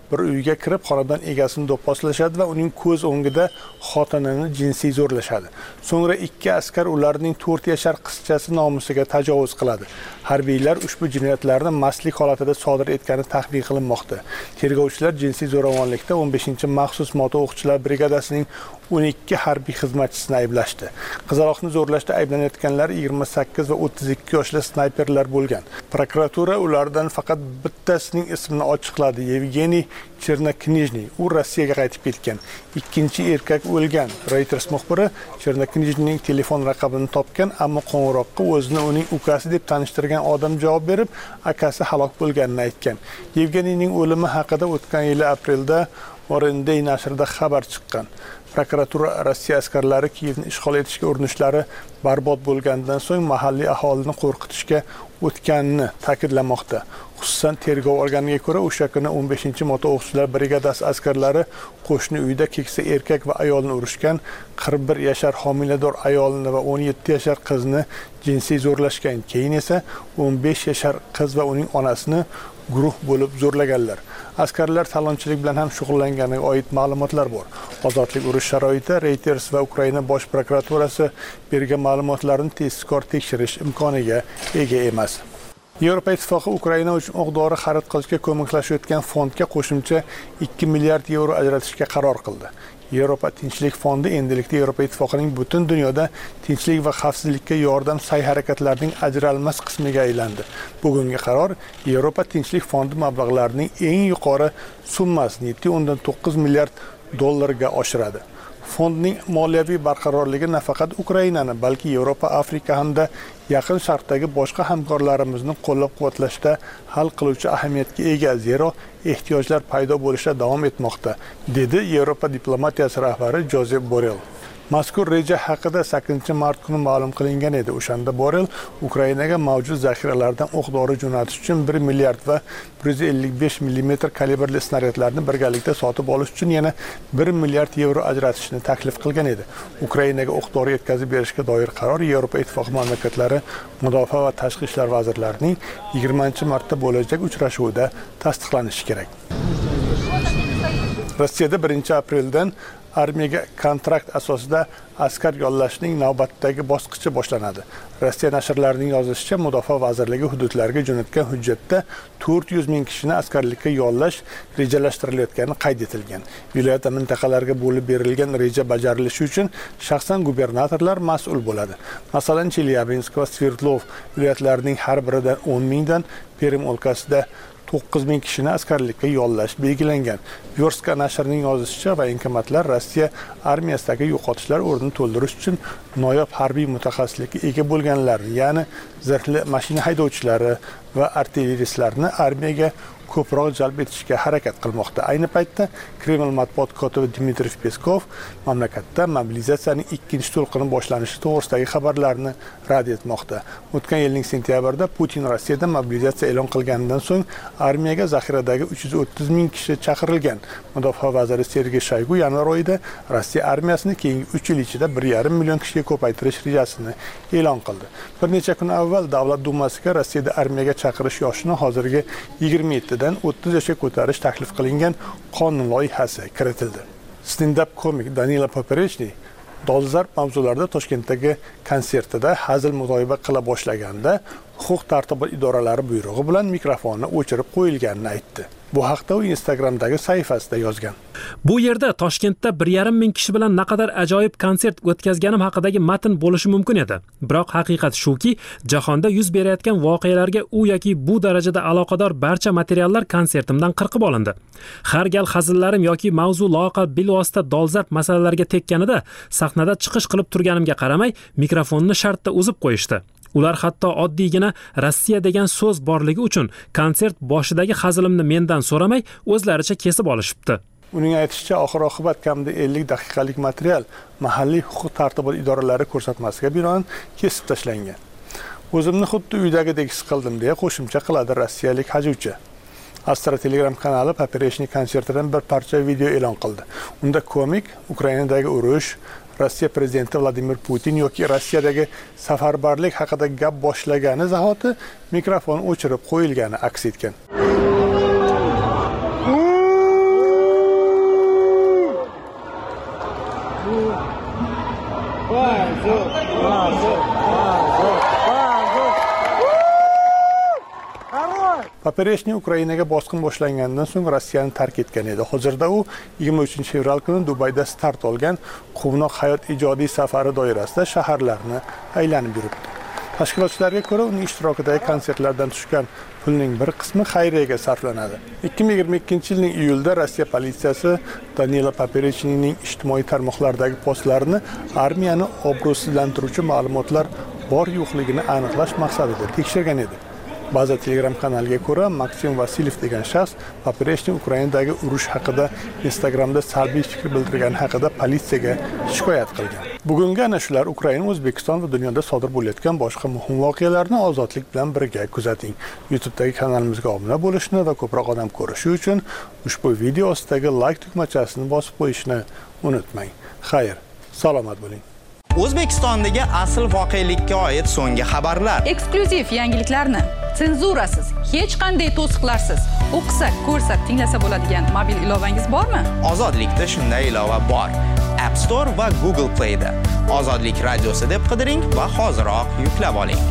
bir uyga kirib, xonadon egasini do'pposlashadi va uning ko'z o'ngida xotinini jinsiy zo'rlashadi. So'ngra 2 askar ularning 4 yashar qizchasi nomusiga tajovuz qiladi. Harbiylar ushbu jinoyatlarni mastlik holatida sodir etgani taxmin qilinmoqda. Tergovchilar jinsiy zo'ravonlikda 15-maxsus moto'qchilar brigadasining 12 harbiy xizmatchisini ayblashdi. Qizaloqni zo'rlashda ayblanayotganlar 28 va 32 yoshli snayperlar bo'lgan. Prokuratura ulardan faqat bittasining ismini ochiqladi. Yevgeniy Chernoknijniy. U Rossiyaga qaytib ketgan. Ikkinchi erkak o'lgan. Reuters muxbiri Chernoknijniyning telefon raqamini topgan, ammo qo'ng'iroqqa o'zini uning ukasi deb tanishtirgan odam javob berib, akasi halok bo'lganini aytgan. Yevgeniyning o'limi haqida o'tgan yil aprelda Orendey nashrida xabar chiqqan. Prokuratura Rossiya askarlari Kiyevni ishg'ol etishga urinishlari barbod bo'lgandan so'ng mahalliy aholini qo'rqitishga o'tganini ta'kidlamoqda. Xususan, tergov organiga ko'ra, o'sha kuni 15-moto'qchilar brigadasi askarlari qo'shni uyda keksa erkak va ayolni urishgan, 41 yashar homilador ayolni va 17 yashar qizni jinsiy zo'rlashgan. Keyin esa 15 yashar qiz va uning onasini guruh bo'lib zo'rlaganlar. Askarlar talonchilik bilan ham shug'ullanganiga oid ma'lumotlar bor. Ozodlik urush sharoitida Reuters va Ukraina bosh prokuraturasi bergan ma'lumotlarni tezkor tekshirish imkoniga ega emas. Yevropa Ittifoqi Ukraina uchun o'q-dori xarid qilishga ko'maklashayotgan fondga qo'shimcha 2 milliard yevro ajratishga qaror qildi. Yevropa Tinchlik fondi endilikda Yevropa Ittifoqining butun dunyoda tinchlik va xavfsizlikka yordam sa'y-harakatlarining ajralmas qismiga aylandi. Bugungi qaror Yevropa Tinchlik fondi mablag'larining eng yuqori summasini 7.9 milliard dollarga oshiradi. Fondning moliyaviy barqarorligi nafaqat Ukrainani, balki Yevropa, Afrika hamda Yaqin Sharqdagi boshqa hamkorlarimizni qo'llab-quvvatlashda hal qiluvchi ahamiyatga ega, zero ehtiyojlar paydo bo'lishda davom etmoqda, dedi Yevropa diplomatiyasi rahbari Josep Borrell. Mazkur reja haqida 8-mart kuni ma'lum qilingan edi. O'shanda Borrell Ukrainaga mavjud zaxiralardan o'q-dori jo'natish uchun 1 milliard va 155 mm kalibrli snaryadlarni birgalikda sotib olish uchun yana 1 milliard yevro ajratishni taklif qilgan edi. Ukrainaga o'q-dori yetkazib berishga doir qaror Yevropa Ittifoqi mamlakatlari mudofaa va tashqi ishlar vazirlarining 20-martda bo'lajak uchrashuvida tasdiqlanishi kerak. Rossiyada 1-apreldan armiyaga kontrakt asosida askar yollashning navbatdagi bosqichi boshlanadi. Rossiya nashrlarining yozishicha, Mudofaa vazirligi hududlarga jo'natgan hujjatda 400 ming kishini askarlikka yollash rejalashtirilayotgani qayd etilgan. Viloyat va mintaqalarga bo'lib berilgan reja bajarilishi uchun shaxsan gubernatorlar mas'ul bo'ladi. Masalan, Chelyabinsk va Sverdlov viloyatlarining har biridan 10 mingdan, Perm o'lkasida 9 ming kishini askarlikka yollash belgilangan. Yorska nashrining yozishicha, voenkomatlar Rossiya armiyasidagi yo'qotishlar o'rnini to'ldirish uchun noyob harbiy mutaxassislikka ega bo'lganlarni, ya'ni zirhli mashina haydovchilari va artilleristlarni armiyaga ko'proq jalb etishga harakat qilmoqda. Ayni paytda Kreml matbuot kotibi Dmitriy Peskov mamlakatda mobilizatsiyaning ikkinchi to'lqini boshlanishi to'g'risidagi xabarlarni rad etmoqda. O'tgan yilning sentyabrida Putin Rossiyada mobilizatsiya e'lon qilganidan so'ng armiyaga zaxiradagi 330 ming kishi chaqirilgan. Mudofaa vaziri Sergey Shoygu yanvar oyida Rossiya armiyasini keyingi 3 yil ichida 1,5 million kishiga ko'paytirish rejasini e'lon qildi. Bir necha kun avval Davlat dumasiga Rossiyada armiyaga chaqirish yoshini hozirgi 27 dan 30 yoshga ko'tarish taklif qilingan qonun loyihasi kiritildi. Stand-up komik Danila Poperechniy dolzarb mavzularda Toshkentdagi konsertida hazil muzoyiba qila boshlaganda huquq-tartibot idoralari buyrug'i bilan mikrofonni o'chirib qo'yilganini aytdi. Bu haqda u Instagramdagi sahifasida yozgan. Bu yerda Toshkentda 1,5 ming kishi bilan naqadar ajoyib konsert o'tkazganim haqidagi matn bo'lishi mumkin edi. Biroq haqiqat shuki, jahonda yuz berayotgan voqealarga u yoki bu darajada aloqador barcha materiallar konsertimdan qirqib olindi. Har gal hazillarim yoki mavzu loaqal bilvosita dolzarb masalalarga tekkanida sahnada chiqish qilib turganimga qaramay, mikrofonni shartda uzib qo'yishdi. Ular hatto oddiygina Rossiya degan so'z borligi uchun konsert boshidagi hazilimni mendan so'ramay, o'zlaricha kesib olishibdi. Uning aytishicha, oxir-oqibat kamida 50 daqiqalik material mahalliy huquq-tartibot idoralari ko'rsatmasiga binoan kesib tashlangan. O'zimni xuddi uydagidek his qildim, deya qo'shimcha qiladi rossiyalik hajuvchi. Astra Telegram kanali Poperechniy konsertidan bir parcha video e'lon qildi. Unda komik Ukrainadagi urush, Rossiya prezidenti Vladimir Putin yoki Rossiyadagi safarbarlik haqida gap boshlagani zahoti mikrofon o'chirib qo'yilgani aks etgan. Papereshniy Ukrainaga bosqin boshlanganidan so'ng Rossiyani tark etgan edi. Hozirda u 23-fevral kuni Dubayda start olgan Quvnoq hayot ijodiy safari doirasida shaharlarni aylanib yuribdi. Tashkilotchilarga ko'ra, uning ishtirokidagi konsertlardan tushgan pulning bir qismi xayriyaga sarflanadi. 2022-yilning iyulida Rossiya politsiyasi Danilo Papereshnyning ijtimoiy tarmoqlardagi postlarini armiyani obro'sizlantiruvchi ma'lumotlar bor-yo'qligini aniqlash maqsadida tekshirgan edi. Ba'zi Telegram kanaliga ko'ra, Maksim Vasilyev degan shaxs Papereshniy Ukrainadagi urush haqida Instagramda salbiy fikr bildirgani haqida politsiyaga shikoyat qilgan. Bugungi ana shular Ukraina, O'zbekiston va dunyoda sodir bo'layotgan boshqa muhim voqealarni ozodlik bilan birga kuzating. YouTube'dagi kanalimizga obuna bo'lishni va ko'proq odam ko'rishi uchun ushbu video ostidagi like tugmachasini bosib qo'yishni unutmang. Xayr, salomat bo'ling. O'zbekistondagi asl voqelikka oid so'nggi xabarlar, eksklyuziv yangiliklarni senzurasiz, hech qanday to'siqlarsiz o'qisa, ko'rsa, tinglasa bo'ladigan mobil ilovangiz bormi? Ozodlikda shunday ilova bor. App Store va Google Play'da Ozodlik radiosi deb qidiring va hoziroq yuklab oling.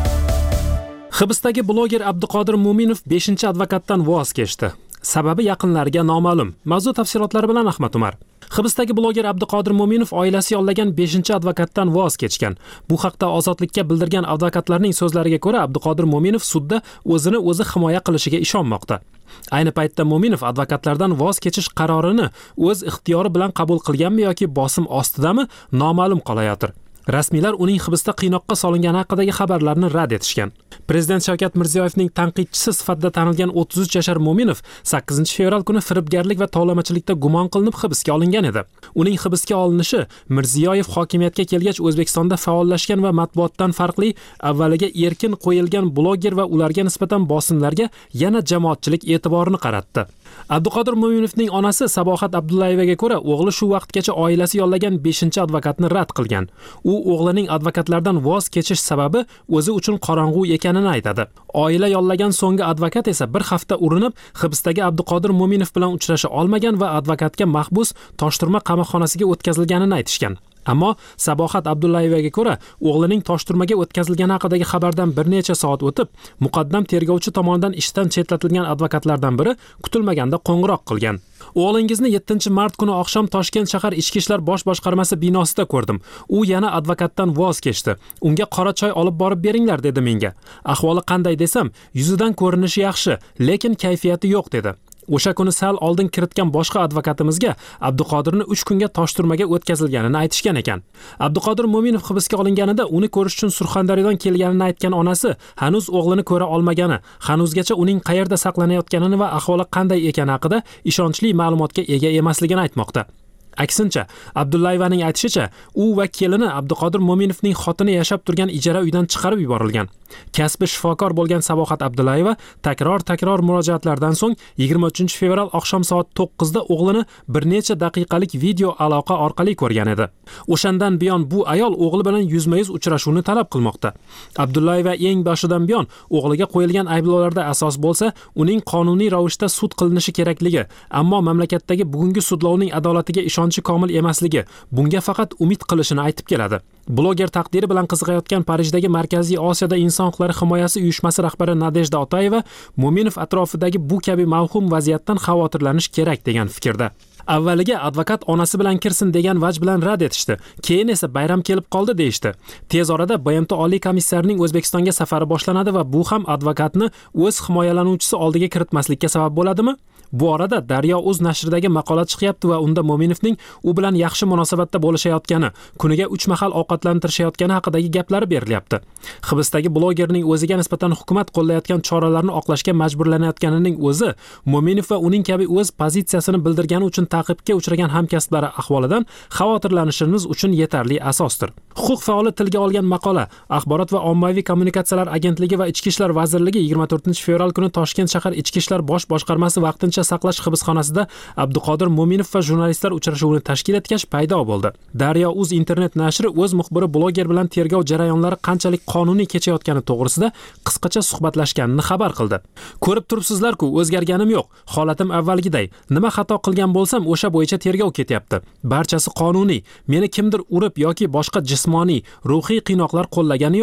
Hibsdagi bloger Abduqodir Mo'minov 5-advokatdan voz kechdi. Sababi yaqinlariga noma'lum. Mavzu tafsilotlari bilan Ahmad Umar. Hibsdagi bloger Abduqodir Mo'minov oilasi yollagan 5-advokatdan voz kechgan. Bu haqda Ozodlikka bildirgan advokatlarning so'zlariga ko'ra, Abduqodir Mo'minov sudda o'zini o'zi himoya qilishiga ishonmoqda. Ayni paytda Mo'minov advokatlardan voz kechish qarorini o'z ixtiyori bilan qabul qilganmi yoki bosim ostidami noma'lum qolayotir. Rasmiylar uning hibsda qiynoqqa solingani haqidagi xabarlarni rad etishgan. Prezident Shavkat Mirziyoyevning tanqidchisi sifatida tanilgan 33 yashar Mo'minov 8-fevral kuni firibgarlik va tovlamachilikda gumon qilinib hibsga olingan edi. Uning hibsga olinishi Mirziyoyev hokimiyatga kelgach O'zbekistonda faollashgan va matbuotdan farqli avvaliga erkin qo'yilgan bloger va ularga nisbatan bosimlarga yana jamoatchilik e'tiborini qaratdi. Abduqodir Mo'minovning onasi Sabohat Abdullayevaga ko'ra, o'g'li shu vaqtgacha oilasi yollagan 5-advokatni rad qilgan. U o'g'lining advokatlardan voz kechish sababi o'zi uchun qorong'u ekanini aytadi. Oila yollagan so'nggi advokat esa bir hafta urinib, hibsdagi Abduqodir Mo'minov bilan uchrasha olmagan va advokatga mahbus Toshturma qamoqxonasiga o'tkazilganini aytishgan. Ammo Sabohat Abdullayevaga ko'ra, o'g'lining Toshturmaga o'tkazilgani haqidagi xabardan bir necha soat o'tib, muqaddam tergovchi tomonidan ishdan chetlatilgan advokatlardan biri kutilmaganda qo'ng'iroq qilgan. O'g'lingizni 7-mart kuni oqshom Toshkent shahar ichki ishlar bosh boshqarmasi binosida ko'rdim. U yana advokatdan voz kechdi. Unga qora choy olib borib beringlar dedi menga. Ahvoli qanday desam, yuzidan ko'rinishi yaxshi, lekin kayfiyati yo'q dedi. O'sha kuni sal oldin kiritgan boshqa advokatimizga Abduqodirni 3 kunga Toshturmaga o'tkazilganini aytishgan ekan. Abduqodir Mo'minov hibsga olinganida uni ko'rish uchun Surxondaryodan kelganini aytgan onasi hanuz o'g'lini ko'ra olmagani, hanuzgacha uning qayerda saqlanayotganini va ahvoli qanday ekani haqida ishonchli ma'lumotga ega emasligini aytmoqda. Aksincha, Abdullayevaning aytishicha, u va kelini Abduqodir Mo'minovning xotini yashab turgan ijara uydan chiqarib yuborilgan. Kasbi shifokor bo'lgan Sabohat Abdullayeva takror murojaatlardan so'ng 23-fevral oqshom soat 9da o'g'lini bir necha daqiqalik video aloqa orqali ko'rgan edi. O'shandan buyon bu ayol o'g'li bilan yuzma-yuz uchrashuvni talab qilmoqda. Abdullayeva eng boshidan buyon o'g'liga qo'yilgan ayblovlarda asos bo'lsa, uning qonuniy ravishda sud qilinishi kerakligi, ammo mamlakatdagi bugungi sudlovning adolatiga ishonchi komil emasligi, bunga faqat umid qilishini aytib keladi. Bloger taqdiri bilan qiziqayotgan Parijdagi Markaziy Osiyoda inson huquqlari himoyasi uyushmasi rahbari Nadejda Otayeva Mo'minov atrofidagi bu kabi mavhum vaziyatdan xavotirlanish kerak degan fikrda. Avvaliga advokat onasi bilan kirsin degan vaj bilan rad etishdi. Keyin esa bayram kelib qoldi deyishdi. Tez orada BMT Oliy komissarining O'zbekistonga safari boshlanadi va bu ham advokatni o'z himoyalanuvchisi oldiga kiritmaslikka sabab bo'ladimi? Bu orada Daryo.uz nashridagi maqola chiqyapti va unda Mo'minovning u bilan yaxshi munosabatda bo'lishayotgani, kuniga 3 mahal ovqatlantirishayotgani haqidagi gaplari berilyapti. Hibsdagi blogerning o'ziga nisbatan hukumat qo'llayotgan choralarni oqlashga majburlanayotganining o'zi Mo'minov va uning kabi o'z pozitsiyasini bildirgani uchun ta'qibga uchragan hamkasblari ahvolidan xavotirlanishimiz uchun yetarli asosdir. Huquq faoli tilga olgan maqola Axborot va ommaviy kommunikatsiyalar agentligi va Ichki ishlar vazirligi 24-fevral kuni Toshkent shahar ichki ishlar bosh boshqarmasi vaqtincha saqlash hibsxonasida Abduqodir Mo'minov va jurnalistlar uchrashuvini tashkil etgach paydo bo'ldi. Daryo.uz internet nashri o'z muxbiri bloger bilan tergov jarayonlari qanchalik qonuniy kechayotgani to'g'risida qisqacha suhbatlashganini xabar qildi. Ko'rib turibsizlar-ku, o'zgarganim yo'q. Holatim avvalgiday. Nima xato qilgan bo'lsam, o'sha bo'yicha tergov ketyapti. Barchasi qonuniy. Meni kimdir urib yoki boshqa jismoniy, ruhiy qiynoqlar qo'llagani yo'q.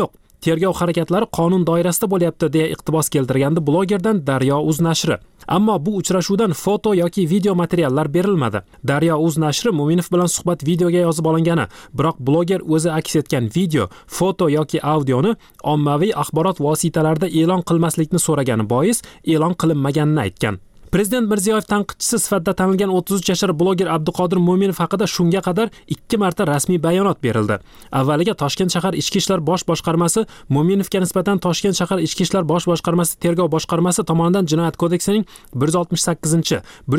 tergov harakatlari qonun doirasida bo'lyapti deya iqtibos keltirgandi blogerdan Daryo.uz nashri. Ammo bu uchrashuvdan foto yoki video materiallar berilmadi. Daryo.uz nashri Mo'minov bilan suhbat videoga yozib olingani, biroq bloger o'zi aks etgan video, foto yoki audioni ommaviy axborot vositalarida e'lon qilmaslikni so'ragani bois e'lon qilinmaganini aytgan. Prezident Mirziyoyev tanqidchisi sifatida tanilgan 33 yashar bloger Abduqodir Mo'minov haqida shunga qadar 2 marta rasmiy bayonot berildi. Avvaliga Toshkent shahar Ichki ishlar bosh boshqarmasi Mo'minovga nisbatan Toshkent shahar Ichki ishlar bosh boshqarmasi tergov boshqarmasi tomonidan Jinoyat kodeksining 168,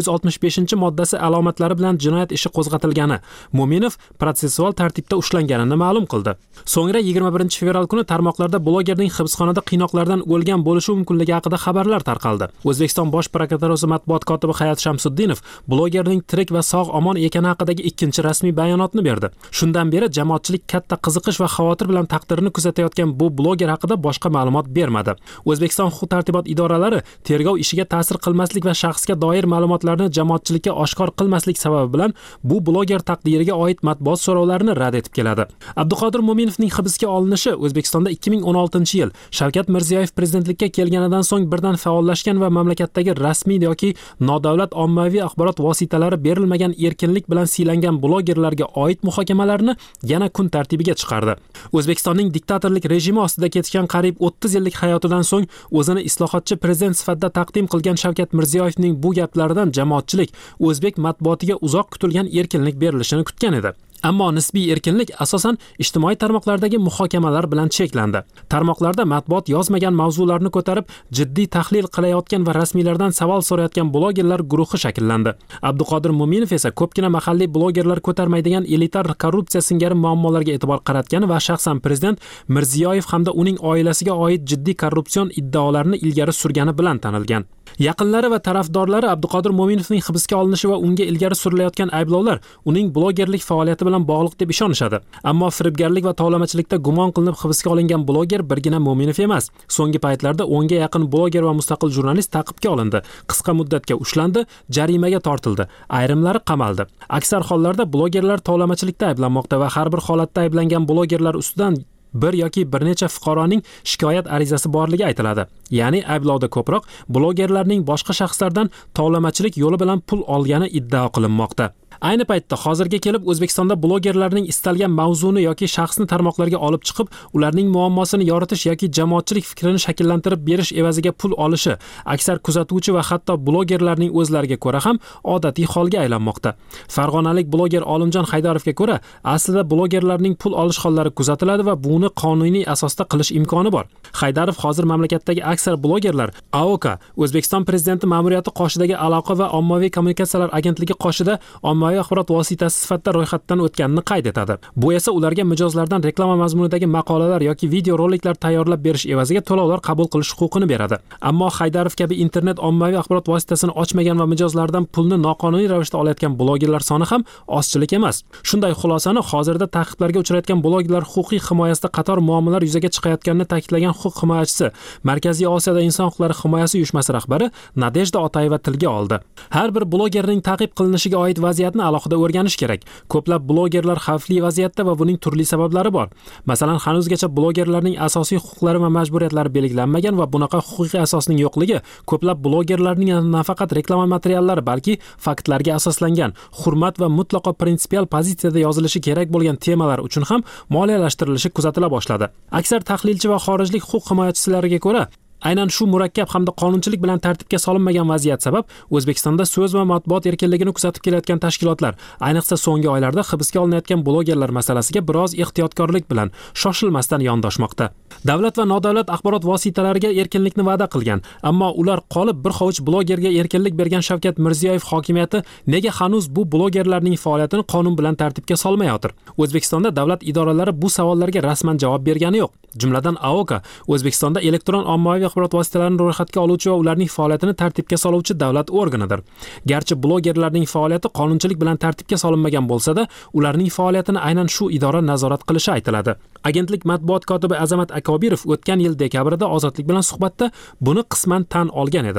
165 moddasi alomatlari bilan jinoyat ishi qo'zg'atilgani, Mo'minov protsessual tartibda ushlanganini ma'lum qildi. So'ngra 21 fevral kuni tarmoqlarda blogerning hibsxonada qiynoqlardan o'lgan bo'lishi mumkinligi haqida xabarlar tarqaldi. O'zbekiston bosh prokuraturasi matbuot kotibi Hayat Shamsuddinov blogerning tirik va sog' omon ekani haqidagi ikkinchi rasmiy bayonotni berdi. Shundan beri jamoatchilik katta qiziqish va xavotir bilan taqdirini kuzatayotgan bu bloger haqida boshqa ma'lumot bermadi. O'zbekiston huquq-tartibot idoralari tergov ishiga ta'sir qilmaslik va shaxsga doir ma'lumotlarni jamoatchilikka oshkor qilmaslik sababi bilan bu bloger taqdiriga oid matbuot so'rovlarini rad etib keladi. Abduqodir Mo'minovning hibsga olinishi O'zbekistonda 2016-yil Shavkat Mirziyoyev prezidentlikka kelganidan so'ng birdan faollashgan va mamlakatdagi rasmiy yoki nodavlat ommaviy axborot vositalari berilmagan erkinlik bilan siylangan blogerlarga oid muhokamalarni yana kun tartibiga chiqardi. O'zbekistonning diktatorlik rejimi ostida ketgan qariyb 30 yillik hayotidan so'ng o'zini islohotchi prezident sifatida taqdim qilgan Shavkat Mirziyoyevning bu gaplaridan jamoatchilik o'zbek matbuotiga uzoq kutilgan erkinlik berilishini kutgan edi. Ammo nisbiy erkinlik asosan ijtimoiy tarmoqlardagi muhokamalar bilan cheklandi. Tarmoqlarda matbuot yozmagan mavzularni ko'tarib, jiddiy tahlil qilayotgan va rasmiylardan savol so'rayotgan blogerlar guruhi shakllandi. Abduqodir Mo'minov esa ko'pgina mahalliy blogerlar ko'tarmaydigan elitar korrupsiya singari muammolarga e'tibor qaratgan va shaxsan prezident Mirziyoyev hamda uning oilasiga oid jiddiy korrupsion iddaolarni ilgari surgani bilan tanilgan. Yaqinlari va tarafdorlari Abduqodir Mo'minovning hibsga olinishi va unga ilgari surilayotgan ayblovlar uning blogerlik faoliyati bilan bog'liq deb ishonishadi. Ammo firibgarlik va tovlamachilikda gumon qilinib hibsga olingan bloger birgina Mo'minov emas. So'nggi paytlarda 10 ga yaqin bloger va mustaqil jurnalist ta'qibga olindi, qisqa muddatga ushlandi, jarimaga tortildi, ayrimlari qamaldi. Aksar hollarda blogerlar tovlamachilikda ayblanmoqda va har bir holatda ayblangan blogerlar ustidan bir yoki bir necha fuqaroning shikoyat arizasi borligi aytiladi. Ya'ni ayblovda ko'proq blogerlarning boshqa shaxslardan tovlamachilik yo'li bilan pul olgani iddao qilinmoqda. Ayni paytda hozirga kelib O'zbekistonda blogerlarning istalgan mavzuni yoki shaxsni tarmoqlarga olib chiqib, ularning muammosini yoritish yoki jamoatchilik fikrini shakllantirib berish evaziga pul olishi aksar kuzatuvchi va hatto blogerlarning o'zlariga ko'ra ham odatiy holga aylanmoqda. Farg'onalik bloger Olimjon Haydarovga ko'ra, aslida blogerlarning pul olish hollari kuzatiladi va buni qonuniy asosda qilish imkoni bor. Haydarov hozir mamlakatdagi aksar blogerlar AOK, O'zbekiston prezidenti ma'muriyati qoshidagi aloqa va ommaviy kommunikatsiyalar agentligi qoshida ommaviy axborot vositasi sifatida ro'yxatdan o'tganini qayd etadi. Bu esa ularga mijozlardan reklama mazmunidagi maqolalar yoki video roliklar tayyorlab berish evaziga to'lovlar qabul qilish huquqini beradi. Ammo Haydarov kabi internet ommaviy axborot vositasini ochmagan va mijozlardan pulni noqonuniy ravishda olayotgan blogerlar soni ham ozchilik emas. Shunday xulosani hozirda ta'qiblarga uchrayotgan blogerlar huquqiy himoyasida qator muammolar yuzaga chiqayotganini ta'kidlagan huquq himoyachisi, Markaziy Osiyoda inson huquqlari himoyasi uyushmasi rahbari Nadejda Otayeva tilga oldi. Har bir blogerning ta'qib qilinishiga oid vaziyatni alohida o'rganish kerak. Ko'plab blogerlar xavfli vaziyatda va buning turli sabablari bor. Masalan, hanuzgacha blogerlarning asosiy huquqlari va majburiyatlari belgilanmagan va bunaqa huquqiy asosning yo'qligi ko'plab blogerlarning nafaqat reklama materiallari, balki faktlarga asoslangan, hurmat va mutlaqo prinsipial pozitsiyada yozilishi kerak bo'lgan temalar uchun ham moliyalashtirilishi kuzatila boshladi. Aksar tahlilchi va xorijlik huquq himoyachisilariga ko'ra, aynan shu murakkab hamda qonunchilik bilan tartibga solinmagan vaziyat sabab O'zbekistonda so'z va matbuot erkinligini kuzatib kelayotgan tashkilotlar, ayniqsa so'nggi oylarda hibsga olinayotgan blogerlar masalasiga biroz ehtiyotkorlik bilan shoshilmasdan yondoshmoqda. Davlat va nodavlat axborot vositalariga erkinlikni va'da qilgan, ammo ular qolib bir hovuch blogerga erkinlik bergan Shavkat Mirziyoyev hokimiyati nega hanuz bu blogerlarning faoliyatini qonun bilan tartibga solmayotir? O'zbekistonda davlat idoralari bu savollarga rasman javob bergani yo'q. Jumladan AOK O'zbekistonda elektron ommaviy axborot vositalarini ro'yxatga oluvchi va ularning faoliyatini tartibga soluvchi davlat organidir. Garchi blogerlarning faoliyati qonunchilik bilan tartibga solinmagan bo'lsa-da, ularning faoliyatini aynan shu idora nazorat qilishi aytiladi. Agentlik matbuot kotibi Azamat Akobirov o'tgan yil dekabrda Ozodlik bilan suhbatda buni qisman tan olgan edi.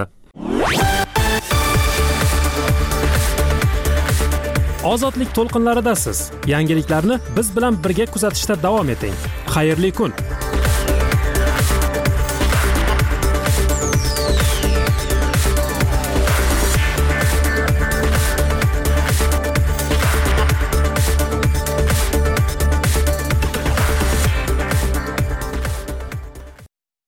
Ozodlik to'lqinlaridasiz. Yangiliklarni biz bilan birga kuzatishda davom eting. Xayrli kun.